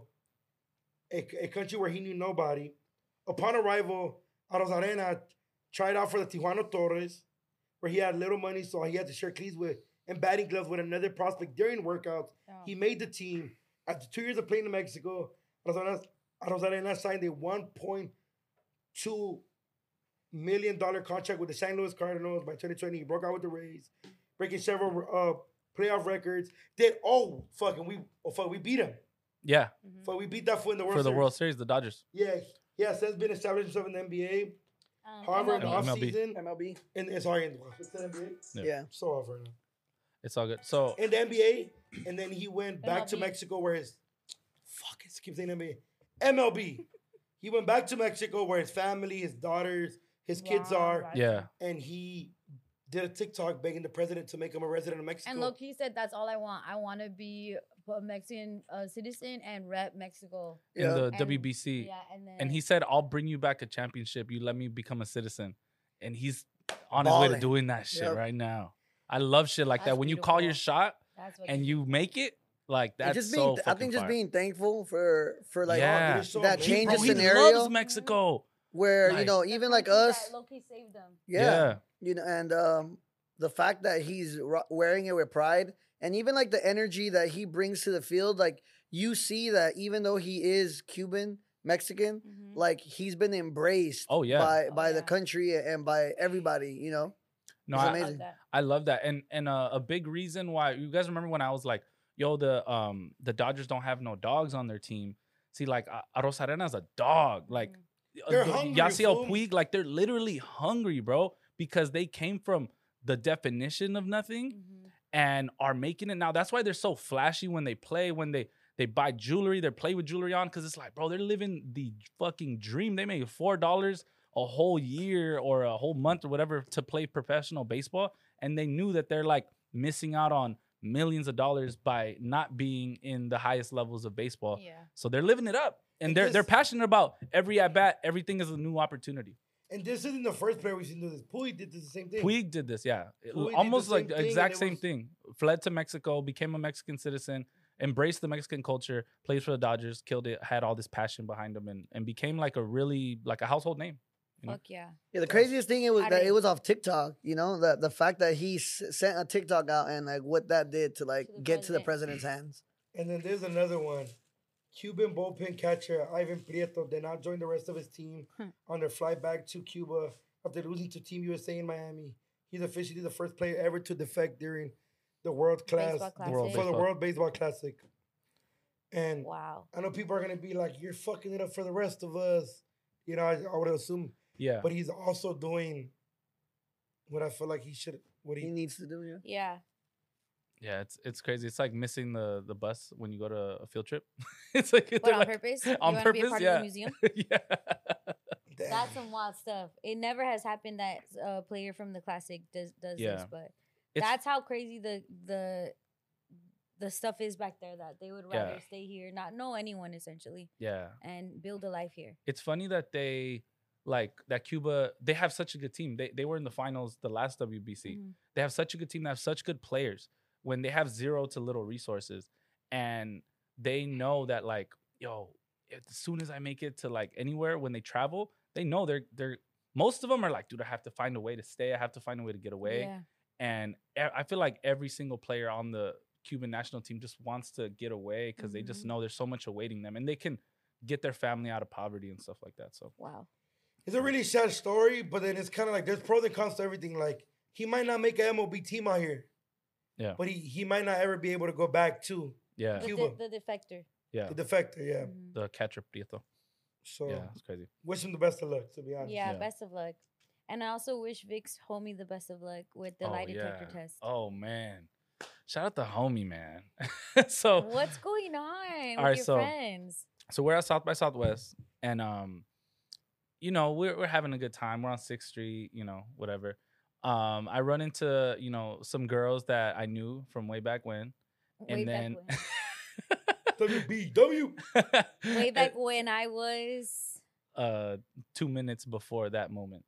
a country where he knew nobody. Upon arrival, Arozarena tried out for the Tijuana Torres, where he had little money, so he had to share keys with and batting gloves with another prospect during workouts. Oh. He made the team. After 2 years of playing in Mexico, Arozarena signed a $1.2 million contract with the St. Louis Cardinals by 2020. He broke out with the Rays, breaking several playoff records. We beat him. Yeah, Fuck, we beat that fool in the World for the Series. World Series, the Dodgers. Yeah, he has since been established himself in the NBA. However, in the MLB. MLB. offseason, MLB. what's the NBA? Yeah. Yeah. So off right now. It's all good. So In the NBA, and then he went back to MLB. Mexico where his keep saying NBA. MLB. He went back to Mexico where his family, his daughters, his kids Wow, are, right. yeah, and he did a TikTok begging the president to make him a resident of Mexico. And Loki said, "That's all I want. I want to be a Mexican citizen and rep Mexico." in Yeah. the And- WBC. Yeah, and then And he said, "I'll bring you back a championship. You let me become a citizen." And he's on his way to Balling. doing that shit Yep. right now. I love shit like that. That's When you call your beautiful. shot that's what and he- you make it, like And that's just so being, I fucking think just fire. being thankful for like Yeah. Dude, it's so that amazing. change Bro, of he scenario loves Mexico. where you Like- know The even like country us, that Loki saved them. yeah, you know, and the fact that he's wearing it with pride, and even like the energy that he brings to the field, like you see that even though he is Cuban Mexican, Mhm. like he's been embraced Oh, yeah. by the yeah. country and by everybody, you know. No, It's I, amazing. I love that. And a big reason why you guys remember when I was like, yo, the Dodgers don't have no dogs on their team. See, like Arosarena's a dog. Like They're hungry, Yasiel fool. Puig, like they're literally hungry, bro, because they came from the definition of nothing Mhm. and are making it now. That's why they're so flashy when they play, when they buy jewelry, they play with jewelry on, because it's like, bro, they're living the fucking dream. They make $4 a whole year or a whole month or whatever to play professional baseball, and they knew that they're like missing out on millions of dollars by not being in the highest levels of baseball. Yeah. So they're living it up, and And they're this- passionate about every at bat. Everything is a new opportunity. And this isn't the first player we've seen do this. Puig did the same thing. Puig did this, yeah, Puig did almost the like same the thing, exact and it same was- thing. Fled to Mexico, became a Mexican citizen, embraced the Mexican culture, played for the Dodgers, killed it, had all this passion behind him, and became like a household name. You know? Fuck yeah. Yeah, the craziest thing was I that did. it was off TikTok. You know, the fact that he sent a TikTok out and like what that did to like To the get to the president. president's hands. And then there's another one. Cuban bullpen catcher Ivan Prieto did not join the rest of his team on their flight back to Cuba after losing to Team USA in Miami. He's officially the first player ever to defect during the World Class Baseball for World Classic. the Baseball. World Baseball Classic. And Wow. I know people are gonna be like, "You're fucking it up for the rest of us." You know, I would assume, Yeah, but he's also doing what I feel like he should. What He he needs to do, yeah. Yeah. yeah, it's crazy. It's like missing the bus when you go to a field trip. It's like But they're on like- purpose? You on want to be a purpose, part yeah. of the museum? yeah. damn. That's some wild stuff. It never has happened that a player from the Classic does Yeah. this, but It's- that's how crazy the stuff is back there, that they would rather Yeah. stay here, not know anyone essentially, Yeah. and build a life here. It's funny that they that Cuba, they have such a good team. They were in the finals the last WBC. Mhm. They have such a good team. They have such good players when they have zero to little resources, and they know that like, yo, as soon as I make it to like anywhere when they travel, they know they're most of them are like, dude, I have to find a way to stay. I have to find a way to get away. Yeah. And I feel like every single player on the Cuban national team just wants to get away because they just Mhm. know there's so much awaiting them, and they can get their family out of poverty and stuff like that. So Wow. It's a really sad story, but then it's kind of like there's pros and cons to everything. Like he might not make an MLB team out here, yeah, but he might not ever be able to go back to yeah, Cuba. The defector. yeah. the defector. Yeah. Mhm. The catcher Prieto. So Yeah, it's crazy. wish him the best of luck. To be honest. Yeah, Yeah. best of luck. And I also wish Vic's homie the best of luck with the Oh, lie detector yeah. test. Oh man, shout out the homie, man. so What's going on with All right, your so- friends? so we're at South by Southwest, and you know, we're having a good time. We're on 6th Street, you know, whatever. I run into, you know, some girls that I knew from way back when, Way and then back WBW. when. Way back when I was 2 minutes before that moment.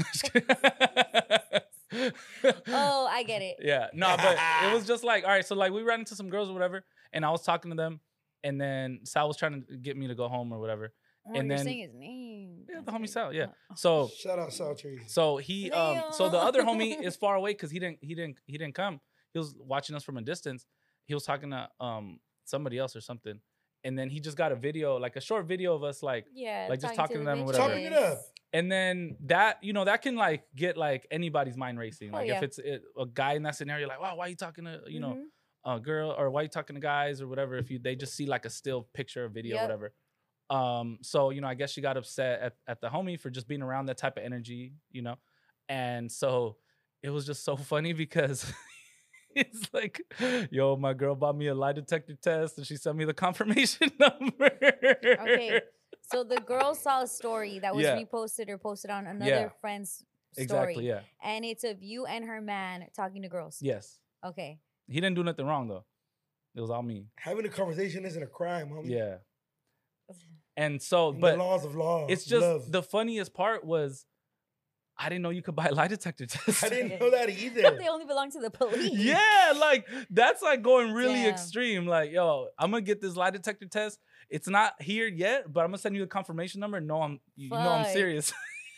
Oh, I get it. Yeah, no, but it was just like, all right, so like we ran into some girls or whatever, and I was talking to them, and then Sal was trying to get me to go home or whatever. Oh, And you're then- saying his name. Yeah, the That's homie great. Sal, yeah. Oh. So Shout out Sal Trees. so he so the other homie Damn. is far away because he didn't come. He was watching us from a distance. He was talking to somebody else or something, and then he just got a video, like a short video of us, like. Yeah, like, just talking to the them or bitches. whatever. Chopping it up. And then that, you know, that can like get like anybody's mind racing. Oh, Like yeah. if it's a guy in that scenario, like, wow, why are you talking to, you know, Mhm. a girl, or why are you talking to guys or whatever? If they just see like a still picture or video or Yep. whatever. So, you know, I guess she got upset at the homie for just being around that type of energy, you know? And so it was just so funny because it's like, yo, my girl bought me a lie detector test and she sent me the confirmation number. Okay. So the girl saw a story that was Yeah. reposted or posted on another Yeah. friend's story. Exactly, yeah. And it's of you and her man talking to girls. Yes. Okay. He didn't do nothing wrong though. It was all me. Having a conversation isn't a crime, homie. Yeah. And so, And but the laws of law. it's just love. the funniest part was I didn't know you could buy a lie detector test. I didn't know that either. They only belong to the police. Yeah, like that's like going really Damn. extreme. Like, yo, I'm gonna get this lie detector test. It's not here yet, but I'm gonna send you the confirmation number. No, you know I'm Fuck. serious.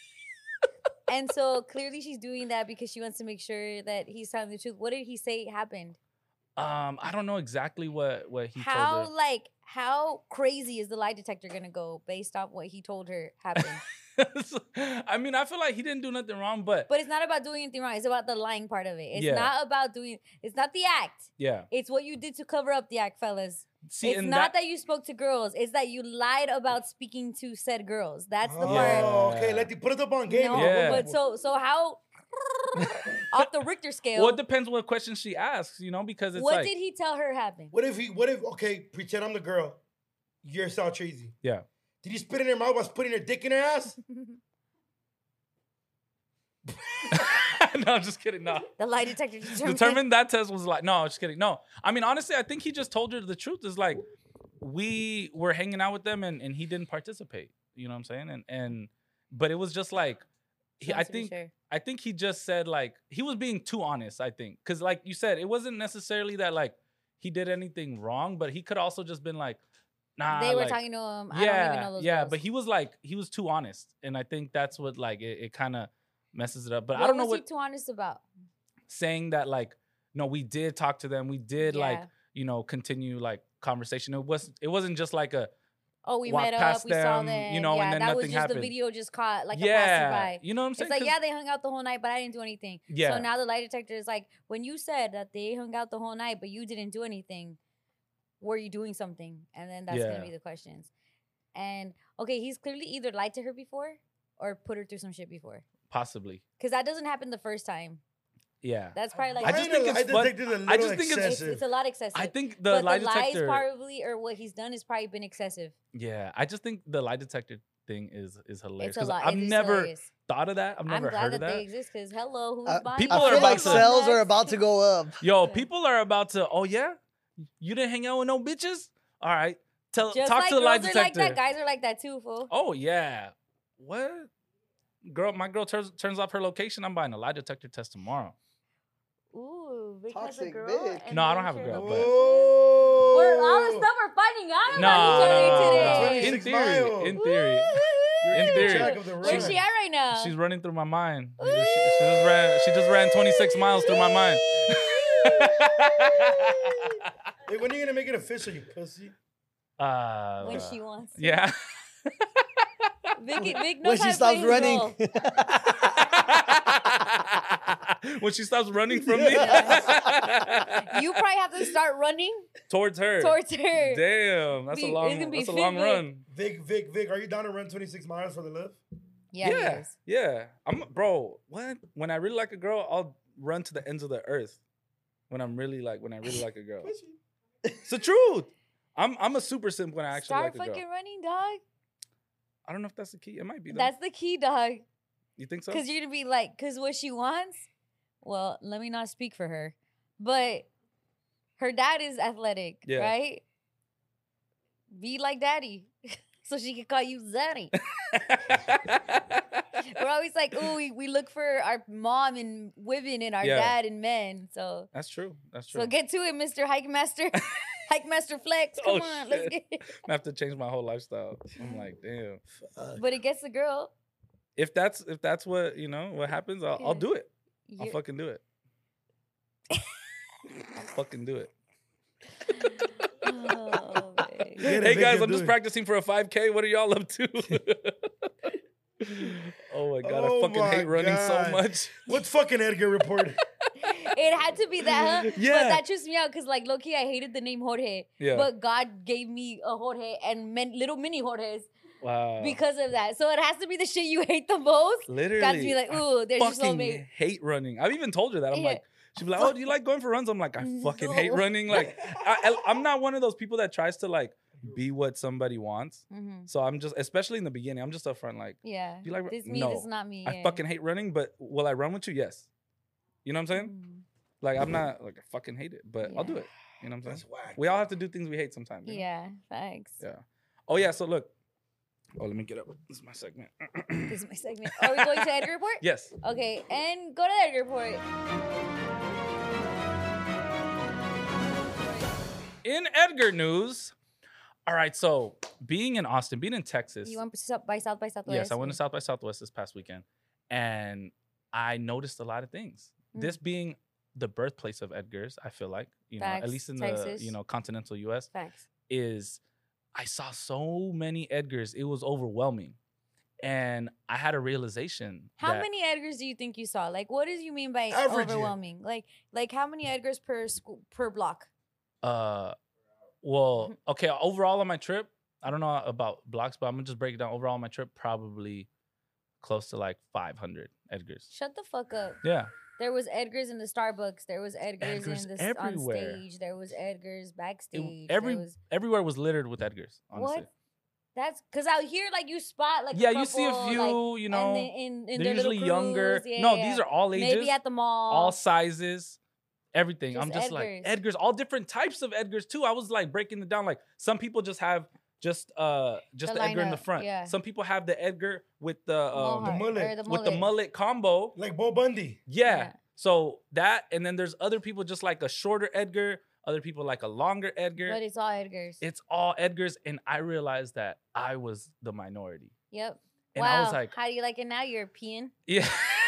And so clearly she's doing that because she wants to make sure that he's telling the truth. What did he say happened? I don't know exactly what he How told how crazy is the lie detector gonna go based off what he told her happened? her. I mean, I feel like he didn't do nothing wrong, but But it's not about doing anything wrong. It's about the lying part of it. It's Yeah. not about doing. It's not the act. yeah. It's what you did to cover up the act, fellas. See, It's and not that you spoke to girls. It's that you lied about speaking to said girls. That's the Oh, part. okay. Let me put it up on game. No, Yeah. but so how off the Richter scale? well, it depends what question she asks, you know, because it's what like did he tell her happened? What if, okay, pretend I'm the girl. You're Sal Treasy. yeah. Did you spit in her mouth while putting her dick in her ass? No, I'm just kidding. No. The lie detector Determined that test was like, no, I'm just kidding. No, I mean, honestly, I think he just told her the truth. Is like, we were hanging out with them and he didn't participate. You know what I'm saying? But it was just like, I think he just said like, he was being too honest, I think. Cause like you said, it wasn't necessarily that like he did anything wrong, but he could also just been like, nah. They were like, talking to him. Yeah, I don't even know those girls. but he was like, he was too honest. And I think that's what like, it kind of messes it up. But What I don't know was what. he too honest about? Saying that like, no, we did talk to them. We did like, you know, continue like conversation. It wasn't just like a, we walk met up, past we saw them, them. you know, and then that was nothing just happened. the video just caught like a Yeah, passerby. you know what I'm saying? It's like, 'Cause- yeah, they hung out the whole night, but I didn't do anything. Yeah. So now the lie detector is like, when you said that they hung out the whole night, but you didn't do anything, were you doing something? And then that's gonna Yeah. be the questions. And okay, he's clearly either lied to her before or put her through some shit before. Possibly. Because that doesn't happen the first time. Yeah. That's probably like I just think it's fun- I just think it's a lot excessive. I think the but lie the detector. lies probably or what he's done has probably been excessive. Yeah, I just think the lie detector thing is hilarious. It's a 'Cause lot. I've It is never hilarious. thought of that. I've never I'm glad heard that of that. they exist because hello, who's buying? people I are feel about like to- sales are about to go up. Yo, people are about to. Oh yeah, you didn't hang out with no bitches. All right, Just talk like to the lie girls are like detector. that, guys are like that too, fool. Oh yeah, what? My girl turns off her location. I'm buying a lie detector test tomorrow. Ooh, Vic has a Toxic girl. bitch. and No, I then don't have a sure girl, the- but We're all the stuff we're finding out about each other today. In 26 theory, miles. in theory, You're in keeping theory. track of the Where's run. she at right now? She's running through my mind. She just ran 26 miles through my mind. Hey, when are you gonna make it official, you pussy? When she wants. to. Yeah. Vic When knows she how to stops play his running. role. When she stops running from me. You probably have to start running Towards her. towards her. Damn, that's It's a gonna be that's a long Vic. run. Vic, are you down to run 26 miles for the lift? Yeah, he Yeah, is. yeah. Bro, what? When I really like a girl, I'll run to the ends of the earth. When I really like a girl. It's the truth. I'm a super simp when I actually Start like a girl. fucking running, dog. I don't know if that's the key. It might be though. That's the key, dog. You think so? Because you're gonna be like, because what she wants. Well, let me not speak for her, but her dad is athletic, Yeah. right? Be like daddy, so she can call you Zaddy. We're always like, ooh, we look for our mom in women and our Yeah. dad in men. So That's true. That's true. so get to it, Mr. Hike Master. Hike Master Flex. Oh, Come on, let's shit. get it. I have to change my whole lifestyle. I'm like, damn. But it gets the girl. If that's what what happens, I'll do it. I'll You- fucking do it. I'll fucking do it. Oh, man. Hey guys, I'm just practicing for a 5K. What are y'all up to? Oh my god, I Oh fucking my hate running so God. much. What's fucking Edgar reported? It had to be that, huh? Yeah. But that trips me out because, like, low-key, I hated the name Jorge. Yeah. But God gave me a Jorge and little mini Jorges Wow. because of that. So it has to be the shit you hate the most. Literally, Got to be like, ooh, there's your fucking soulmate. hate running. I've even told her that. I'm Yeah. like, she'd be like, "Oh, do you like going for runs?" I'm like, I fucking hate No. running. Like, I'm not one of those people that tries to like be what somebody wants. Mhm. So I'm just, especially in the beginning, I'm just upfront like, Yeah. do you like? This me, no, this is not me. I yeah. fucking hate running, but will I run with you? Yes. You know what I'm saying? Mhm. Like, I'm not like I fucking hate it, but I'll do Yeah. it. You know what I'm saying? That's whack. We all have to do things we hate sometimes. you know? Yeah, thanks. Yeah. Oh yeah. So look. Oh, let me get up. This is my segment. This is my segment. Are we going to Edgar Report? Yes. Okay, and go to the Edgar Report. In Edgar news. All right. So being in Austin, being in Texas. You went by South by Southwest? Yes, I went to South by Southwest this past weekend, and I noticed a lot of things. This being the birthplace of Edgar's, I feel like, at Facts. least in Texas. the continental U.S. Facts. is I saw so many Edgars, it was overwhelming, and I had a realization. How that, many Edgars do you think you saw? Like, what do you mean by Average it. overwhelming? Like how many Edgars per block? Well, okay, overall on my trip, I don't know about blocks, but I'm gonna just break it down. Overall on my trip, probably close to like 500 Edgars. Shut the fuck up. Yeah. There was Edgars in the Starbucks. There was Edgars, Edgars in the on everywhere. stage. There was Edgars backstage. Everywhere was littered with Edgars, honestly. What? That's because out here, like you spot like Yeah, a you see a couple, few, like, you know, in they're their little usually younger. crews. No, Yeah, these yeah. are all ages, Maybe at the mall. all sizes, everything. I'm Just just like Edgars. Edgars, all different types of Edgars too. I was like breaking it down. Like some people just have just the Edgar in the lineup, front. yeah. Some people have the Edgar with the Mohawk, mullet. or the with the mullet combo. Like Bo Bundy. Yeah. Yeah. So that, and then there's other people just like a shorter Edgar. Other people like a longer Edgar. But it's all Edgars. It's all Edgars, and I realized that I was the minority. Yep. And wow. I was like, how do you like it now, European? yeah.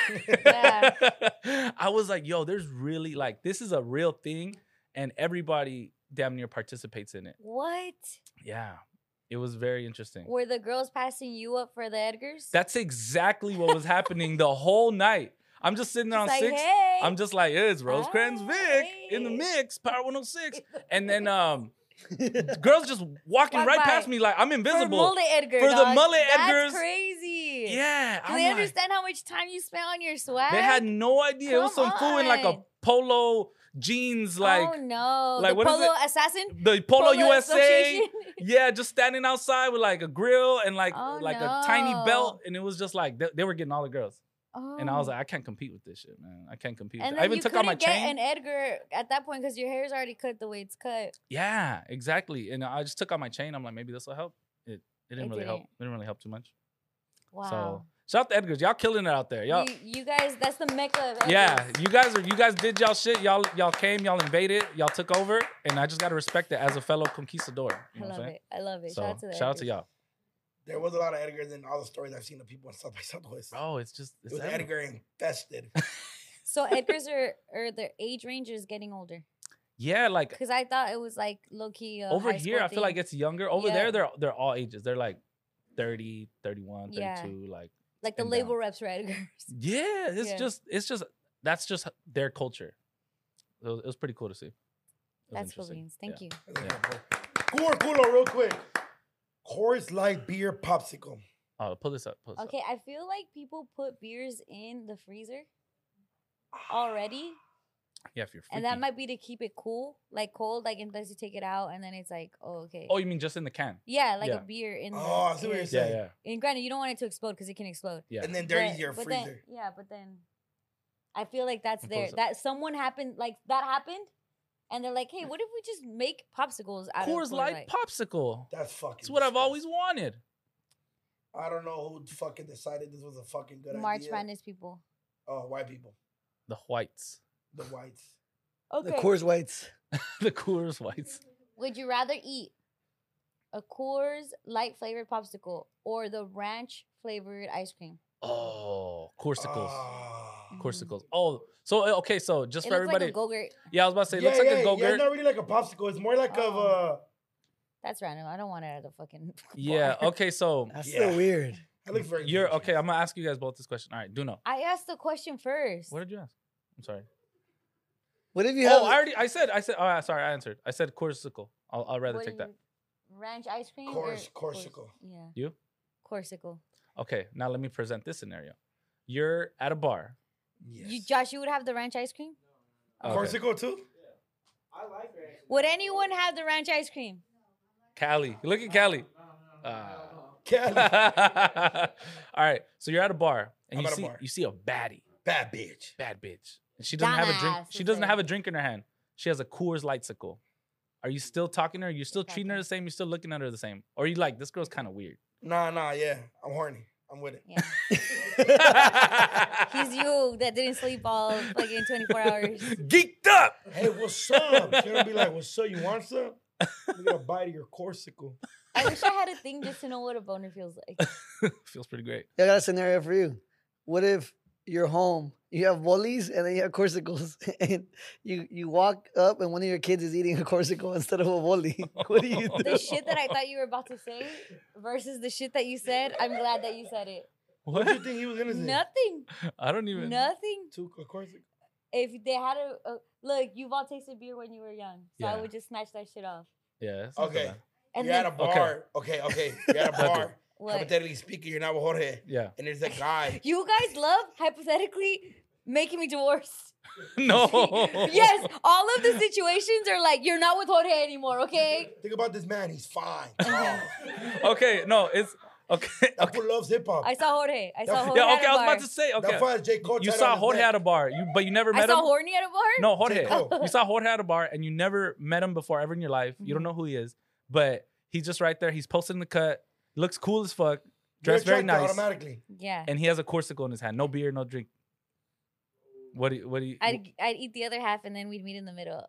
Yeah. I was like, yo, there's really like, this is a real thing, and everybody damn near participates in it. What? Yeah. It was very interesting. Were the girls passing you up for the Edgars? That's exactly what was happening the whole night. I'm just sitting there on Just like, 6. hey. I'm just like, it's Rosecrans Ah, Vic in the hey. mix, Power 106. And then girls just walking Walk right by. past me like I'm For invisible. mullet Edgar, For the dog. mullet That's Edgars. crazy. Yeah. Do they understand how much time you spent on your swag? They had no idea. It was Come some fool in like a on. polo jeans, like oh no, like, the what is Polo it? Assassin, the Polo USA. Association? Yeah, just standing outside with like a grill and like Oh, a tiny no. belt. And it was just like they were getting all the girls. Oh. And I was like, I can't compete with this shit, man. I can't compete. and with then I even you took couldn't out my get chain. an Edgar at that point because your hair's already cut the way it's cut. Yeah, exactly. And I just took out my chain. I'm like, maybe this will help. It didn't It really help. didn't. It didn't really help too much. Wow. So shout out to Edgars. Y'all killing it out there. Y'all. You guys, that's the mecca of Edgars. Yeah, you guys did y'all shit. Y'all came, y'all invaded, y'all took over, and I just gotta respect it as a fellow conquistador. You know I what I'm love saying? it. I love it. So, Shout out to the shout out to Edgars. y'all. There was a lot of Edgars in all the stories I've seen of people in South by Southwest. Bro, it's just It it's was everywhere. Edgar infested. So Edgars are their age range is getting older. Yeah, like Because I thought it was like low key. over here, I feel like it's younger. Over Yeah. there, they're all ages. They're like 30, 31, Yeah. 32, like the and label down. reps for Edgars. Yeah, it's Yeah. just that's just their culture. It was pretty cool to see. It was That's cool interesting. beans. Thank you. Culo, real quick. Coors Light beer popsicle. Oh, pull this up. Pull this up. Okay, I feel like people put beers in the freezer already, Yeah, if you're freaky. and that might be to keep it cool, like cold, like unless you take it out, and then it's like, oh, okay. Oh, you mean just in the can? Yeah, like yeah. a beer in the. Oh, I see what you're Yeah, saying. yeah, And granted, you don't want it to explode because it can explode. yeah. And then dirty But- your but freezer. Then, yeah, but then I feel like that's And pull there. this up. That someone happened, like that happened, and they're like, hey, what if we just make popsicles out Coors of Light popsicle. That's fucking. That's what I've disgusting. always wanted. I don't know who fucking decided this was a fucking good March idea. Madness people. Oh, white people. The whites. The whites. Okay. The Coors Whites. The Coors Whites. Would you rather eat a Coors Light flavored popsicle or the ranch flavored ice cream? Oh, Coursicles. Ah. Coursicles. Oh, so okay, so just It for looks everybody. like a Go-Gurt. Yeah, I was about to say, it Yeah, looks like yeah, a yeah, Go-Gurt. it's not really like a popsicle. It's more like of Oh. a. That's random. I don't want it at the fucking. Yeah, bar. okay, so That's Yeah. so weird. It looks very. you're delicious. okay. I'm gonna ask you guys both this question. All right, do know. I asked the question first. What did you ask? I'm sorry. What if you have? Oh, I said. Oh, sorry, I answered. I said Corsicle. I'll rather What take do that. you- Ranch ice cream Corsicle. Yeah. You? Corsicle. Okay, now let me present this scenario. You're at a bar. Yes. You, Josh, you would have the ranch ice cream? Okay. Corsicle too. Would anyone have the ranch ice cream? Cali. Look at Cali. Cali. All right, so you're at a bar and I'm you at a see bar. you see a baddie, Bad bitch. bad bitch, and she doesn't have a drink. Dumbass, She is doesn't it? have a drink in her hand. She has a Coors Lightsicle. Are you still talking to her? You still treating her the same? You still looking at her the same? Or are you like, this girl's kind of weird? Nah, yeah. I'm horny. I'm with it. Yeah. He's you that didn't sleep all fucking 24 hours. Geeked up. Hey, what's up? She's gonna be like, what's up? You want some? We're gonna bite of your Corsicle. I wish I had a thing just to know what a boner feels like. Feels pretty great. I got a scenario for you. What if you're home, you have Woolies, and then you have Corsicles, and you walk up and one of your kids is eating a Corsicle instead of a Wooly? What do you do? The shit that I thought you were about to say versus the shit that you said, I'm glad that you said it. What do you think he was gonna say? Nothing. I don't even. Nothing. A Corsicle. If they had a look, you've all tasted beer when you were young, so I Yeah. would just snatch that shit off. Yeah. it's not Okay. bad. And You're then at a bar. Okay. You're at a bar. what? Hypothetically speaking, you're not with Jorge. Yeah. And there's a guy. You guys love hypothetically making me divorced. No. Yes, all of the situations are like, you're not with Jorge anymore, okay? Think about this man. He's fine. Okay, no, it's okay. That fool loves hip hop. I saw Jorge. I saw Jorge. Yeah, at okay, a I was bar. about to say, That okay. fool has J. Cole You tatted saw on his Jorge neck. at a bar, but you never I met saw him. Horny at a bar? No, Jorge. Cole. You saw Jorge at a bar and you never met him before ever in your life. You don't know who he is, but he's just right there. He's posting the cut. Looks cool as fuck. You're Dressed very attracted nice. automatically. Yeah. And he has a corsicle in his hand. No beer, no drink. What do you? I'd eat the other half and then we'd meet in the middle.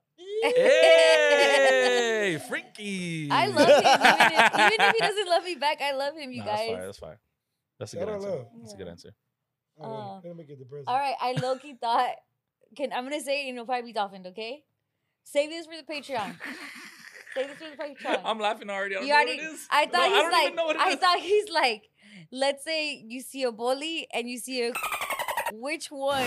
Hey, freaky. I love him. Even if he doesn't love me back, I love him, you Nah, guys. That's fine. That's a Shout good out answer. love. That's a good answer. Gonna make it depressing. All right, I low-key thought, I'm going to say it and it'll probably be dolphined, okay? Save this for the Patreon. Save this for the Patreon. I'm laughing already. I don't You know already, what it is. I thought No, he's I don't like, even know what it I is. thought he's like, let's say you see a bully and you see a, which one?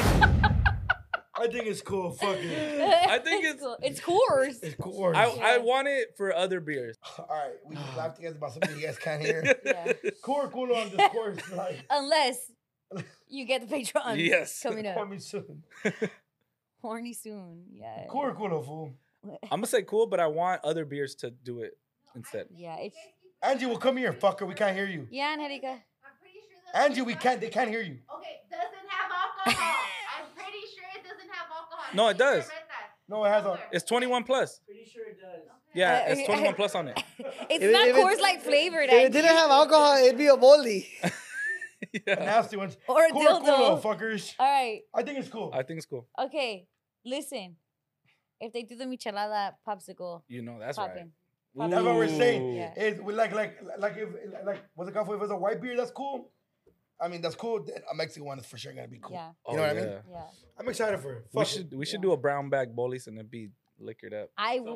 I think it's cool. Fuck it. I think it's cool. It's course. It's cool. I want it for other beers. All right, we just laughed together about something you guys can't hear. Yeah. Cool on this course. Like, Unless you get the Patreon. Yes. Coming up. coming soon. Horny soon. Yeah. Cool, fool. I'm gonna say cool, but I want other beers to do it instead. Yeah. It's, Angie, well, come here, fucker. We can't hear you. yeah, Angelica. I'm pretty sure that. Angie, they can't hear you. Okay, doesn't have alcohol. I'm pretty sure it doesn't have alcohol. No, it Pretty sure does. I read that. No, it has a. Somewhere. It's 21 plus. Pretty sure it does. Yeah, it's 21 plus on it. It's If it- not if it- Coors Light flavored. If it Angie. didn't have alcohol, it'd be a bully. Yeah. Nasty ones. Or a Cool, dildo. fuckers. All right. I think it's cool. I think it's cool. Okay. Listen. If they do the michelada popsicle, You know, that's right. popping. That's what we're saying. Yeah. Is we like if what's it called? If it's a white beer, that's cool. I mean, that's cool. Then a Mexican one is for sure gonna be cool. Yeah. You know what I mean? Yeah. I'm excited for it. We Fuck it. should do a brown bag bolis and it be liquored up.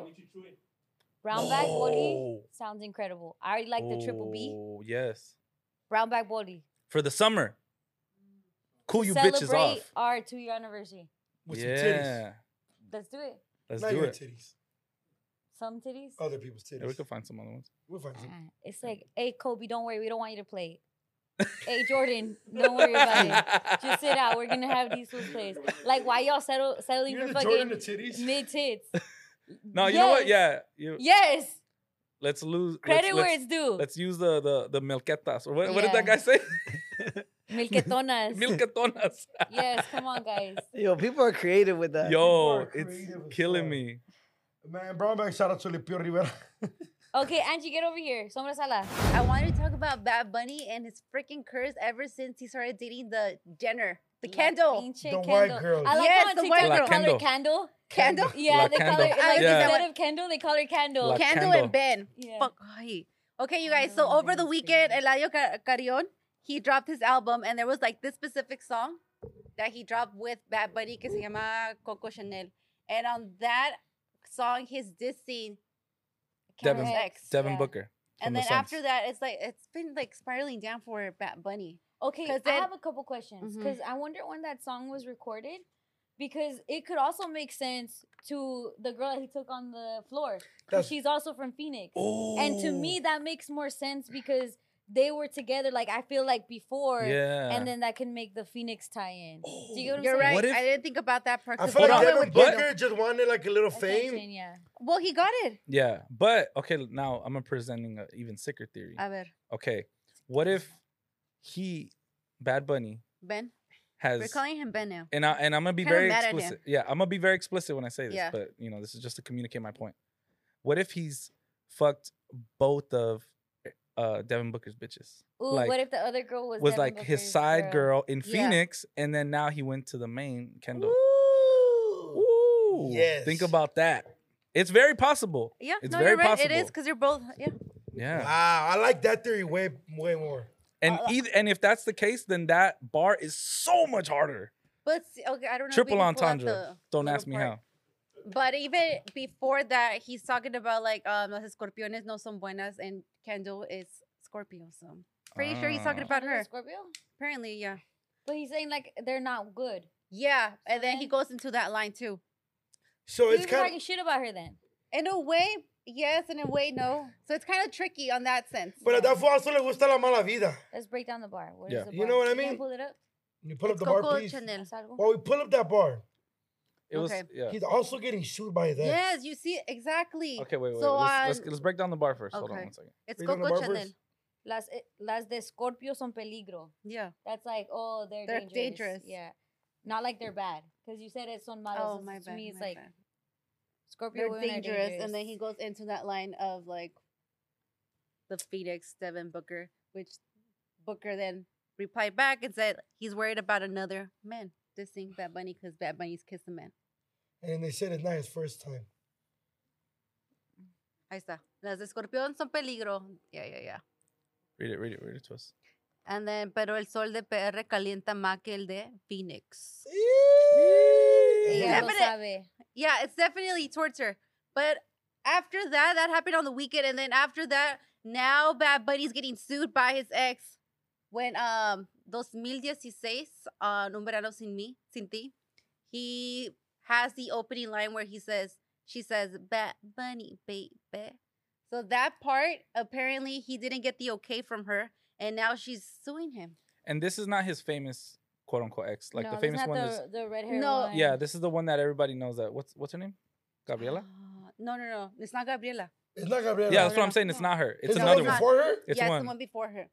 Brown bag boli sounds incredible. I already like the triple B. Oh, yes. Brown bag boli. For the summer. Cool you bitches Celebrate off. our 2-year anniversary. With some titties. Yeah. Let's do it. Let's Not do your it. titties. Some titties. Other people's titties. Yeah, we could find some other ones. We'll find some. It's like, hey, Kobe, don't worry. We don't want you to play it. Hey, Jordan, don't worry about it. Just sit out. We're going to have these fools plays. Like, why y'all settling You're for the fucking Jordan the titties. mid-tits? No, you know what? Yeah. Yes. Let's lose. Credit where it's due. Let's use the milquetas. Or what did Yeah. that guy say? Milquetonas. Milquetonas. Yes, come on, guys. Yo, people are creative with that. Yo, are it's creative as killing fuck. me. Man, brown bag, shout out to Lipio Rivera. Okay, Angie, get over here. Sombra Sala. I wanted to talk about Bad Bunny and his freaking curse ever since he started dating the Jenner, the Kendall. The white girl. I like Yes, how on the TikTok white they girl. call her La Candle. Candle? Yeah, La they call Candle. her, like, Yeah. instead of Kendall, they call her Candle. La Candle Candle. and Ben. Yeah. Fuck. Ay. Okay, you guys. So over the weekend, Eladio Carrion, he dropped his album, and there was like this specific song that he dropped with Bad Bunny que se llama Coco Chanel. And on that song, he's dissing Devin, Cameron's ex. Devin Yeah. Booker. And from the then Suns. after that, it's like it's been like spiraling down for Bad Bunny. Okay, 'Cause I then- have a couple questions Mhm. because I wonder when that song was recorded because it could also make sense to the girl that he took on the floor because That's- she's also from Phoenix. And to me, that makes more sense because they were together, like I feel like before, Yeah. and then that can make the Phoenix tie-in. Do you get what I'm You're saying? right. What if- I didn't think about that part. I 'cause feel we like all went Devin with But- Booker just wanted like a little Attention, fame. yeah. Well, he got it. Yeah, but okay, now I'm presenting an even sicker theory. A ver, Okay, what if Bad Bunny, Ben. has We're calling him Ben now. and I'm gonna be Kinda very mad at him. explicit. Yeah, I'm gonna be very explicit when I say this, Yeah. but you know, this is just to communicate my point. What if he's fucked both of Devin Booker's bitches? Ooh, Like, what if the other girl was was Devin like his Booker's side girl in Yeah. Phoenix, and then now he went to the main Kendall. Ooh. Ooh, Yes. think about that. It's very possible. Yeah, It's no, very you're right. possible. It is because you're both. Yeah. Yeah. Wow, I like that theory way more. And and if that's the case, then that bar is so much harder. But okay, I don't know. if we Triple can pull out entendre. the Don't little ask me part. how. But even before that, he's talking about like las escorpiones no son buenas, and Kendall is Scorpio, so pretty sure he's talking Ah. about Kendall her. is Scorpio? Apparently, yeah, But he's saying like they're not good. yeah. And then he Okay. goes into that line too. So He's it's kind talking shit about her then. In a way, yes. In a way, no. So it's kind of tricky on that sense. But a that fool also le gusta la mala vida. Let's break down the bar. What is Yeah. the You bar? know what I Can mean? pull it up? You pull up It's the bar, Coco please. Chanel. While we pull up that bar, It was Okay. yeah. he's also getting sued by his ex. Yes, you see exactly. Okay, wait. So Let's break down the bar first. Hold on Okay. 1 second. It's Read on the Coco bar Chanel. first. Las de Scorpio son peligro. Yeah. That's like, oh, they're dangerous. dangerous. Yeah. Not like they're bad. Because you said it son malos. Oh, So my to bad. me, it's my like bad. Scorpio They're women dangerous. And then he goes into that line of like the Phoenix, Devin Booker, which Booker then replied back and said he's worried about another man dissing Bad Bunny because Bad Bunny's kissed a man. And they said it's not his first time. Ahí está. Las de Escorpión son peligro. Yeah. Read it to us. And then, pero el sol de PR calienta más que el de Phoenix. Ella lo Definite- sabe. Yeah, it's definitely towards her. But after that, that happened on the weekend. And then after that, now Bad Bunny's getting sued by his ex. When 2016, on Un Verano Sin Ti, he has the opening line where she says, Bad Bunny, baby. So that part, apparently he didn't get the okay from her. And now she's suing him. And this is not his famous quote unquote ex. Like No, the this famous not one the, is the red hair No. one. yeah, this is the one that everybody knows that what's her name? Gabriela? No. It's not Gabriela. It's not Gabriela. Yeah, that's what I'm no, saying. It's no. not her. It's It's the another one one. before her? It's yeah, one. it's the one before her.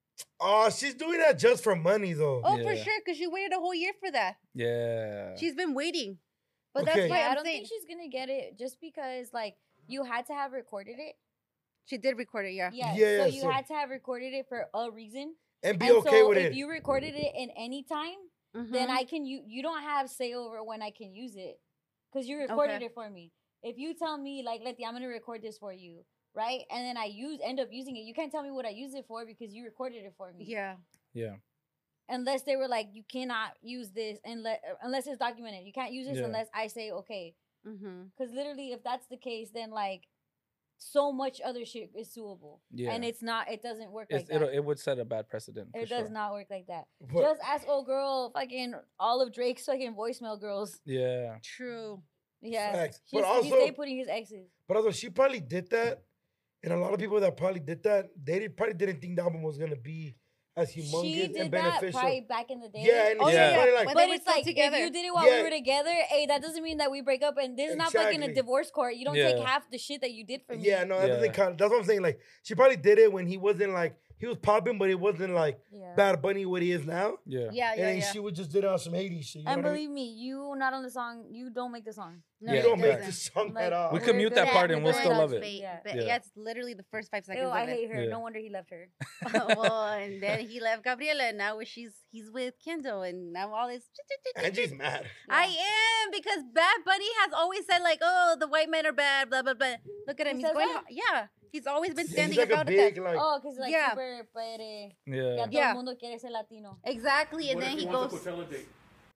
Oh, she's doing that just for money, though. Oh, for Yeah. sure, because she waited a whole year for that. Yeah. She's been waiting. But Okay. that's why Yeah, I I'm don't saying think she's gonna get it just because like you had to have recorded it. she did record it, yeah. Yeah. Yeah, so you so- had to have recorded it for a reason. And be And okay so with if it. you recorded it in any time, Mm-hmm. then I can you don't have say over when I can use it. Because you recorded Okay. it for me. If you tell me like Letty, I'm gonna record this for you, right? And then I end up using it, you can't tell me what I use it for because you recorded it for me. Yeah. Yeah. Unless they were like, you cannot use this unless it's documented. You can't use this Yeah. unless I say okay. Mm-hmm. Because literally, if that's the case, then like so much other shit is suable. Yeah. And it doesn't work like It that. it would set a bad precedent. For It sure. does not work like that. But- Just ask old girl, fucking all of Drake's fucking voicemail girls. Yeah. True. Yeah. Facts. He But also- stayed putting his exes. But although she probably did that, and a lot of people that probably did that, probably didn't think the album was going to be as humongous She and did that beneficial. probably back in the day. Yeah, and Oh, it's yeah. probably like, When But they were it's still like together. if you did it while Yeah. we were together, hey, that doesn't mean that we break up. And this is not fucking a Exactly. divorce court. You don't take Yeah. half the shit that you did for me. yeah, no, that doesn't Yeah. count. That's what I'm saying. Like, she probably did it when he wasn't like, he was popping, but it wasn't like Yeah. Bad Bunny what he is now. Yeah. Yeah, And yeah, then yeah. she would just did it on some Hades shit. You And know what I believe me, you not on the song. You don't make the song. No, mean? Yeah. You don't make doesn't. this song Like, at all. We we're could mute good that at part it, and we'll we're still good love at it. Yeah. But Yeah. yeah, it's literally the first 5 seconds Ew, of I it. hate her. Yeah. No wonder he left her. Well, and then he left Gabriela, and now he's with Kendall, and now all this. Angie's mad. I am, because Bad Bunny has always said like, oh, the white men are bad, blah blah blah. Look at him, He he's says going. that? Yeah, he's always been Yeah, standing he's like a about it. big, like, Oh, because like Yeah. super pere. Yeah. Ya todo Yeah. el mundo quiere ser latino. Exactly, and What then if he wants goes. a Coachella date?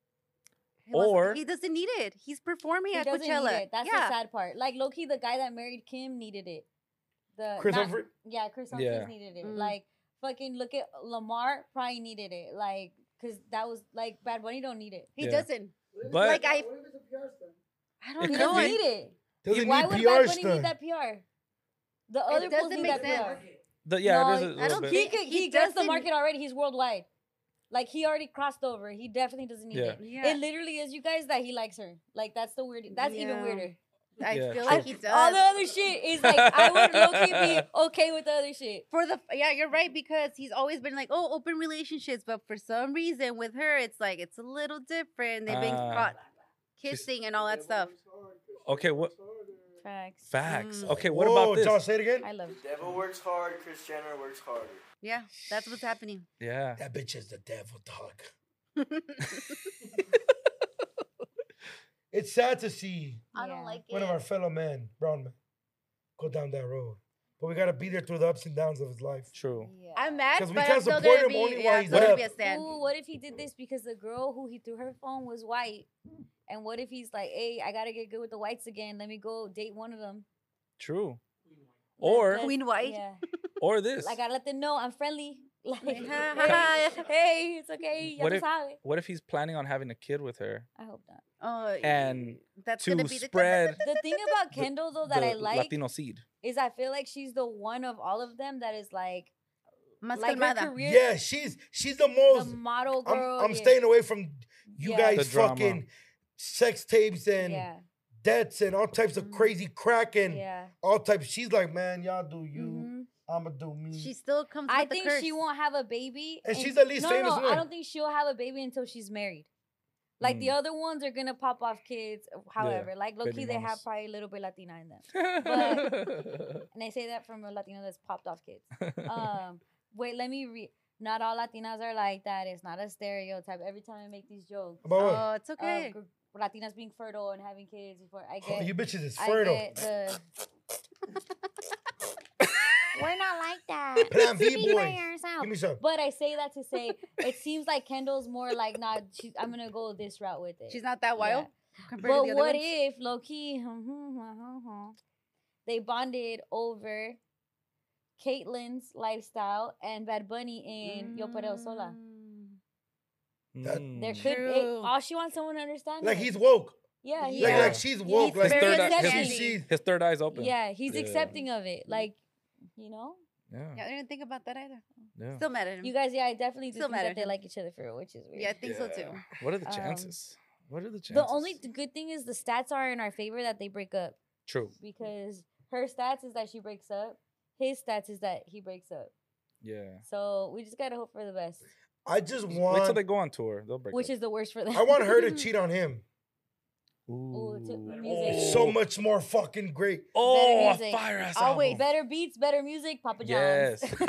Or- He doesn't need it. He's performing He at doesn't Coachella. need it. That's yeah. the sad part. Like low-key, the guy that married Kim needed it. Chris not- Humphrey? Yeah, Chris Humphries Yeah. needed it. Mm. Like fucking look at Lamar probably needed it. Like because that was like Bad Bunny don't need it. He Yeah. doesn't. But Like I What if it's a PR stunt? I It don't He could know. doesn't be. need it. Doesn't Why need would PR Bad Bunny stuff. need that PR? The other doesn't pools need make that PR. sense. yeah, No, it is a I little don't bit. think- He He does the doesn't- market already. He's worldwide. Like he already crossed over. He definitely doesn't need Yeah. it. Yeah. It literally is you guys that he likes her. Like that's the weird. That's even Yeah. weirder. I Yeah, feel true. like he does. All the other shit is like I would low key be okay with the other shit. For the you're right, because he's always been like, oh, open relationships, but for some reason with her, it's like it's a little different. They've been Ah. caught kissing and all that stuff. Okay, what Facts. facts? Mm. Okay, what Whoa, about this? Charles, say it again. I love. The devil works hard, Chris Jenner works harder. Yeah, that's what's happening. Yeah. That bitch is the devil, dog. It's sad to see I Yeah. don't like one it. of our fellow men, brown men, go down that road. But we gotta be there through the ups and downs of his life. True. Yeah. I'm mad, 'Cause we but can't I'm still support gonna him be. only Yeah, while I'm he's still gonna up. be a stand. Ooh, what if he did this because the girl who he threw her phone was white? And what if he's like, hey, I gotta get good with the whites again. Let me go date one of them. True. Or Queen White. Yeah. or this. I gotta let them know I'm friendly. Like, Yeah. hey, it's okay. Ya What tú if- sabes. What if he's planning on having a kid with her I hope not. Oh, and that's to gonna be spread The thing about Kendall though that the I like Latino seed? is I feel like she's the one of all of them that is like Más like her calmada. career. Yeah, she's the The most. model girl. I'm yeah. staying away from you Yeah. guys The drama. fucking sex tapes and Yeah. debts and all types of crazy crack and Yeah. all types. She's like, man, y'all do you. Mhm. I'ma do me. She still comes I with the think curse. she won't have a baby. And she's the least no, famous no, one. I don't think she'll have a baby until she's married. Like the other ones are gonna pop off kids, however. Like low baby key, they have mamas. probably a little bit Latina in them. And I say that from a Latino that's popped off kids. Wait, let me read. Not all Latinas are like that. It's not a stereotype. Every time I make these jokes, About what? Oh, it's okay. Latinas being fertile and having kids before I Oh, get. you bitches is I fertile. get the. We're not like that. Plan B Speak for boys. yourself. Give me some. But I say that to say it seems like Kendall's more like, nah, I'm gonna go this route with it. She's not that wild. compared to But the other what ones? if low key they bonded over Caitlyn's lifestyle and Bad Bunny in Yo Perreo Sola? There could True. all she wants someone to understand. Like her. he's woke. Yeah, Like, Yeah. like she's woke. He's Like very third eye- accepting. she sees. His third eye's open. yeah, he's Yeah. accepting of it. Like, you know, Yeah. Yeah, I didn't think about that either. Yeah. Still mad at him. you guys, yeah, I definitely do Still think mad that at they him. like each other for real, which is weird. Yeah, I think so too. What are the Um, chances? What are the chances? The only good thing is the stats are in our favor that they break up True. because her stats is that she breaks up, his stats is that he breaks up. Yeah. So we just gotta hope for the best, I just Wait till want. they go on tour. They'll break which up. is the worst for them. I want her to cheat on him. Ooh, to- Ooh. music. So much more fucking great. Oh, a music. fire ass Always album. better beats, better music, Papa Yes. John's.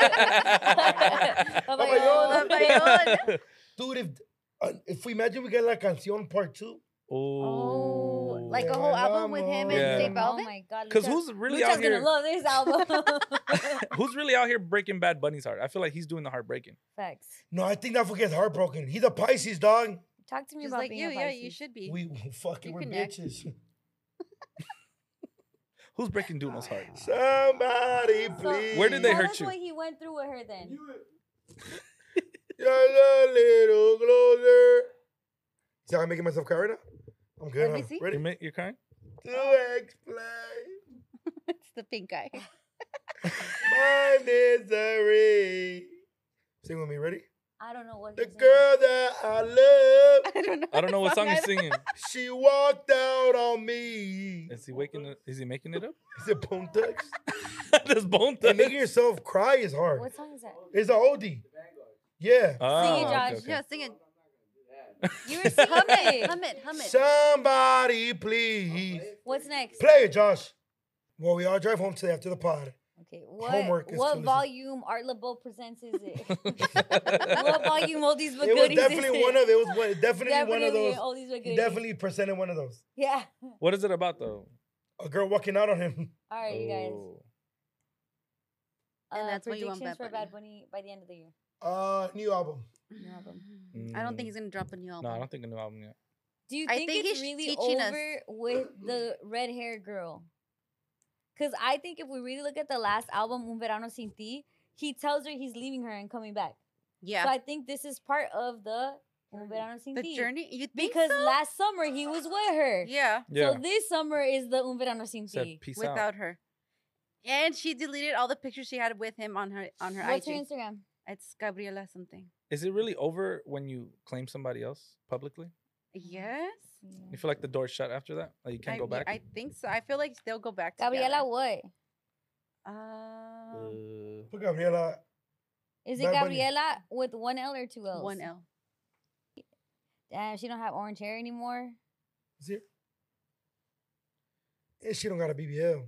Papayón. Dude, if we imagine we get La Canción Part 2. Oh, Oh, like a whole album with him Yeah. and J Oh Balvin? my god! Because Lucha- who's really Lucha's out here? gonna love this album. Who's really out here breaking Bad Bunny's heart? I feel like he's doing the heartbreaking. Facts. No, I think that fool gets heartbroken. He's a Pisces, dog. Talk to me Just about like being you, a yeah, you Pisces. should be. We fucking You we're connect. bitches. Who's breaking Duno's heart? Somebody please. Where did they Tell hurt us you? what he went through with her then. Just a little closer. See how I'm making myself cry right now? I'm good. Let me Huh? see. Ready? You're crying? To explain It's the pink guy. my misery. Sing with me, ready? I don't know what. The he's saying. girl that I love, I don't know. I don't know what song he's either. singing. she walked out on me. Is he waking it? Is he making it up? Is it Bone Thugs? This bone And thing. making yourself cry is hard. What song is that? It's an oldie. Yeah. Oh, Josh. okay, okay. Yeah, sing it. You were singing Hum it. it. Hum it. Hum it. Somebody please. What's next? Play it, Josh. Well, we all drive home today after the pod. Okay. What Homework is to what listen. volume Art LeBeau presents is it? What volume Oldies but It was Goodies definitely is one it? of it was one, definitely one of those. Oldies but He Goodies. definitely presented one of those. Yeah. What is it about though? A girl walking out on him. All right, you guys. Oh. And that's what you want predictions Bad for Bunny. Bad Bunny by the end of the year. New album. New album. I don't think he's gonna drop a new album. No, I don't think a new album yet. Do you I think, think it's he's really teaching us. over with the red hair girl? Because I think if we really look at the last album, Un Verano Sin Ti, he tells her he's leaving her and coming back. Yeah. So I think this is part of the Un Verano Sin The Ti. journey. You think Because so? last summer he was with her. Yeah. Yeah. So this summer is the Un Verano Sin Said Ti. peace Without out. her. And she deleted all the pictures she had with him on her What's IG. her Instagram? It's Gabriela something. Is it really over when you claim somebody else publicly? Yes. You feel like the door's shut after that? Like you can't go back? I think so. I feel like they'll go back. Gabriela what? Put Gabriela. Is it Bad Bunny. Gabriela with one L or two L's? One L. Damn, she don't have orange hair anymore. Is it? And she don't got a BBL.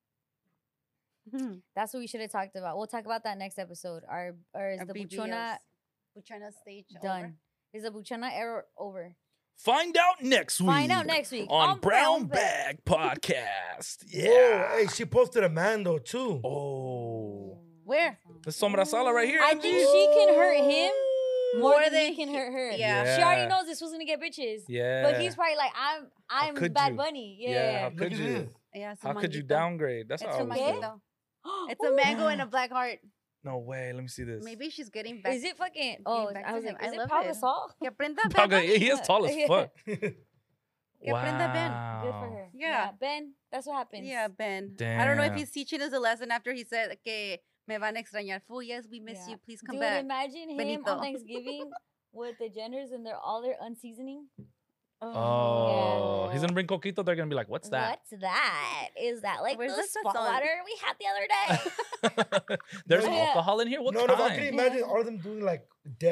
That's what we should have talked about. We'll talk about that next episode. Or is Our the BBLs. Buchona Buchona stage done? over. Is the Buchona era over? Find out next week. Find out next week on on Brown Brown Bag Podcast. Yeah. Whoa, hey, she posted a man though too. Oh. Where? The Sombra Sala right here. I think she can hurt him more More than than he can he- hurt her. yeah. She already Yeah. knows this was gonna get bitches. Yeah. But he's probably like, I'm could Bad you? Bunny. Yeah, Yeah. how Look could at you? this. Yeah. How could you manguito. downgrade? That's It's how I a was Okay. doing. manguito. It's a mango and a black heart. No way. Let me see this. Maybe she's getting back. Is it fucking? Getting Oh, back I to was him. like, I is it love Pau it. Gasol? Que aprenda Ben. Paga, he is tall as Yeah. fuck. Que aprenda Ben. Good for her. Yeah. Ben, that's what happens. Yeah, Ben. I don't know if Damn. he's teaching us a lesson after he said que Me van a extrañar. Fool, yes, we miss Yeah. you. Please come Dude, back. imagine him Benito. on Thanksgiving with the Jenners and all their unseasoning. Oh, he's gonna bring coquito. They're gonna be like, "What's that?" What's that? Is that like Where's the the spot sazon? water we had the other day? There's No, yeah. alcohol in here. What no, I kind? can imagine all of them doing like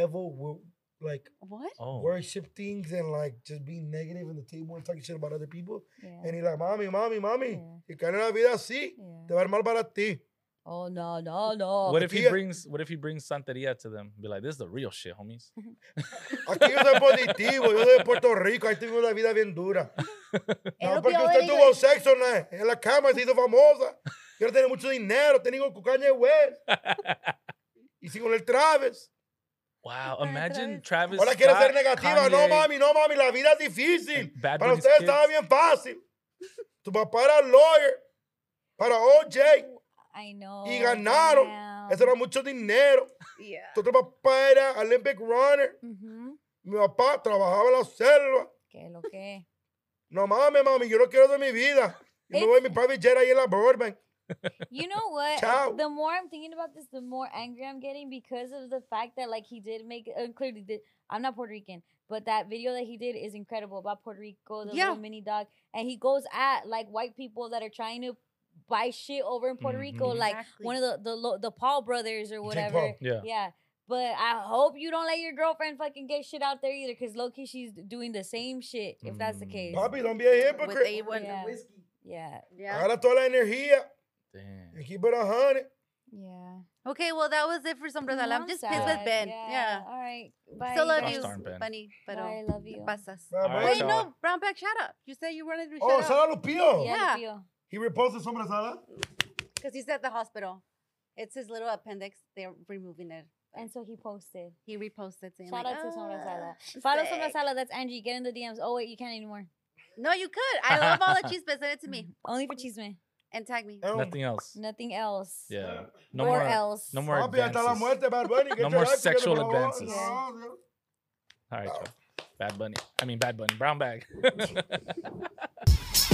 like What? Oh, worship things and like just being negative in the table and talking shit about other people. Yeah. And he's like, mami, Yeah. que caen en la vida así, Yeah. te va a ir mal para ti. Oh no, no, no. what if he Aquí- brings santeria to them? Be like, "This is the real shit, homies." Aquí yo soy positivo, yo soy de Puerto Rico, ahí tengo una vida bien dura. No, It'll be porque usted already tuvo good. sexo en la cama y se hizo famosa. Y ahora tiene mucho dinero, tiene con Kanye West. Y sigo con el Travis. Wow, Para imagine Travis. Travis. Ahora quiere ser Scott, negativa. Kanye, No, mami, la vida es difícil. Bad Para Bunny's ustedes kids. estaba bien fácil. Tu papá era lawyer para OJ I know. y ganaron. damn. Eso era mucho dinero. Yeah. Tu otro papá era Olympic runner. Ujú. Mi papá trabajaba en la selva. ¿Qué lo que? No mames, mami, yo no quiero de mi vida. Y me voy en mi private jet ahí en la Burbank. You know what? Ciao. The more I'm thinking about this, the more angry I'm getting because of the fact that like he did make clearly did. I'm not Puerto Rican, but that video that he did is incredible about Puerto Rico, the Yeah. little mini dog, and he goes at like white people that are trying to buy shit over in Puerto Rico, Mhm. like Exactly. one of the Paul brothers or whatever. Paul. Yeah. Yeah. But I hope you don't let your girlfriend fucking get shit out there either, because low key she's doing the same shit. If that's the case. Papi, don't be a With hypocrite. A1. Yeah. Whiskey. Yeah. Yeah. Agarra toda la energía Damn. and keep it 100. Yeah. Okay, well, that was it for Sombras Al. I'm just pissed with sad. Ben. Yeah. All right. Bye. Still love Gosh you, darn Ben. Bunny. But Bye. Love you. pasas. Bye, All bye. right, Wait, y'all. no, Brown Pack, shut up. You said you wanted to Oh, shut up. Sala Lupillo. Yeah. Yeah. Lupillo. He reposted Sombra Sala. Because he's at the hospital. It's his little appendix. They're removing it. And so he posted. He reposted saying, Shout like, out to Sombra Sala. "Ah, Follow sick." Sombra Sala. That's Angie. Get in the DMs. Oh, wait, you can't anymore. No, you could. I love all the chismes. Send it to me. Only for Chisme. And tag me. Nothing else. Nothing else. Yeah. No Or more. else. No more Papi, hasta la advances. muerte, Bad Bunny. No more Get your life together, sexual por favor. advances. No, no. All right, y'all. Bad Bunny. Brown bag.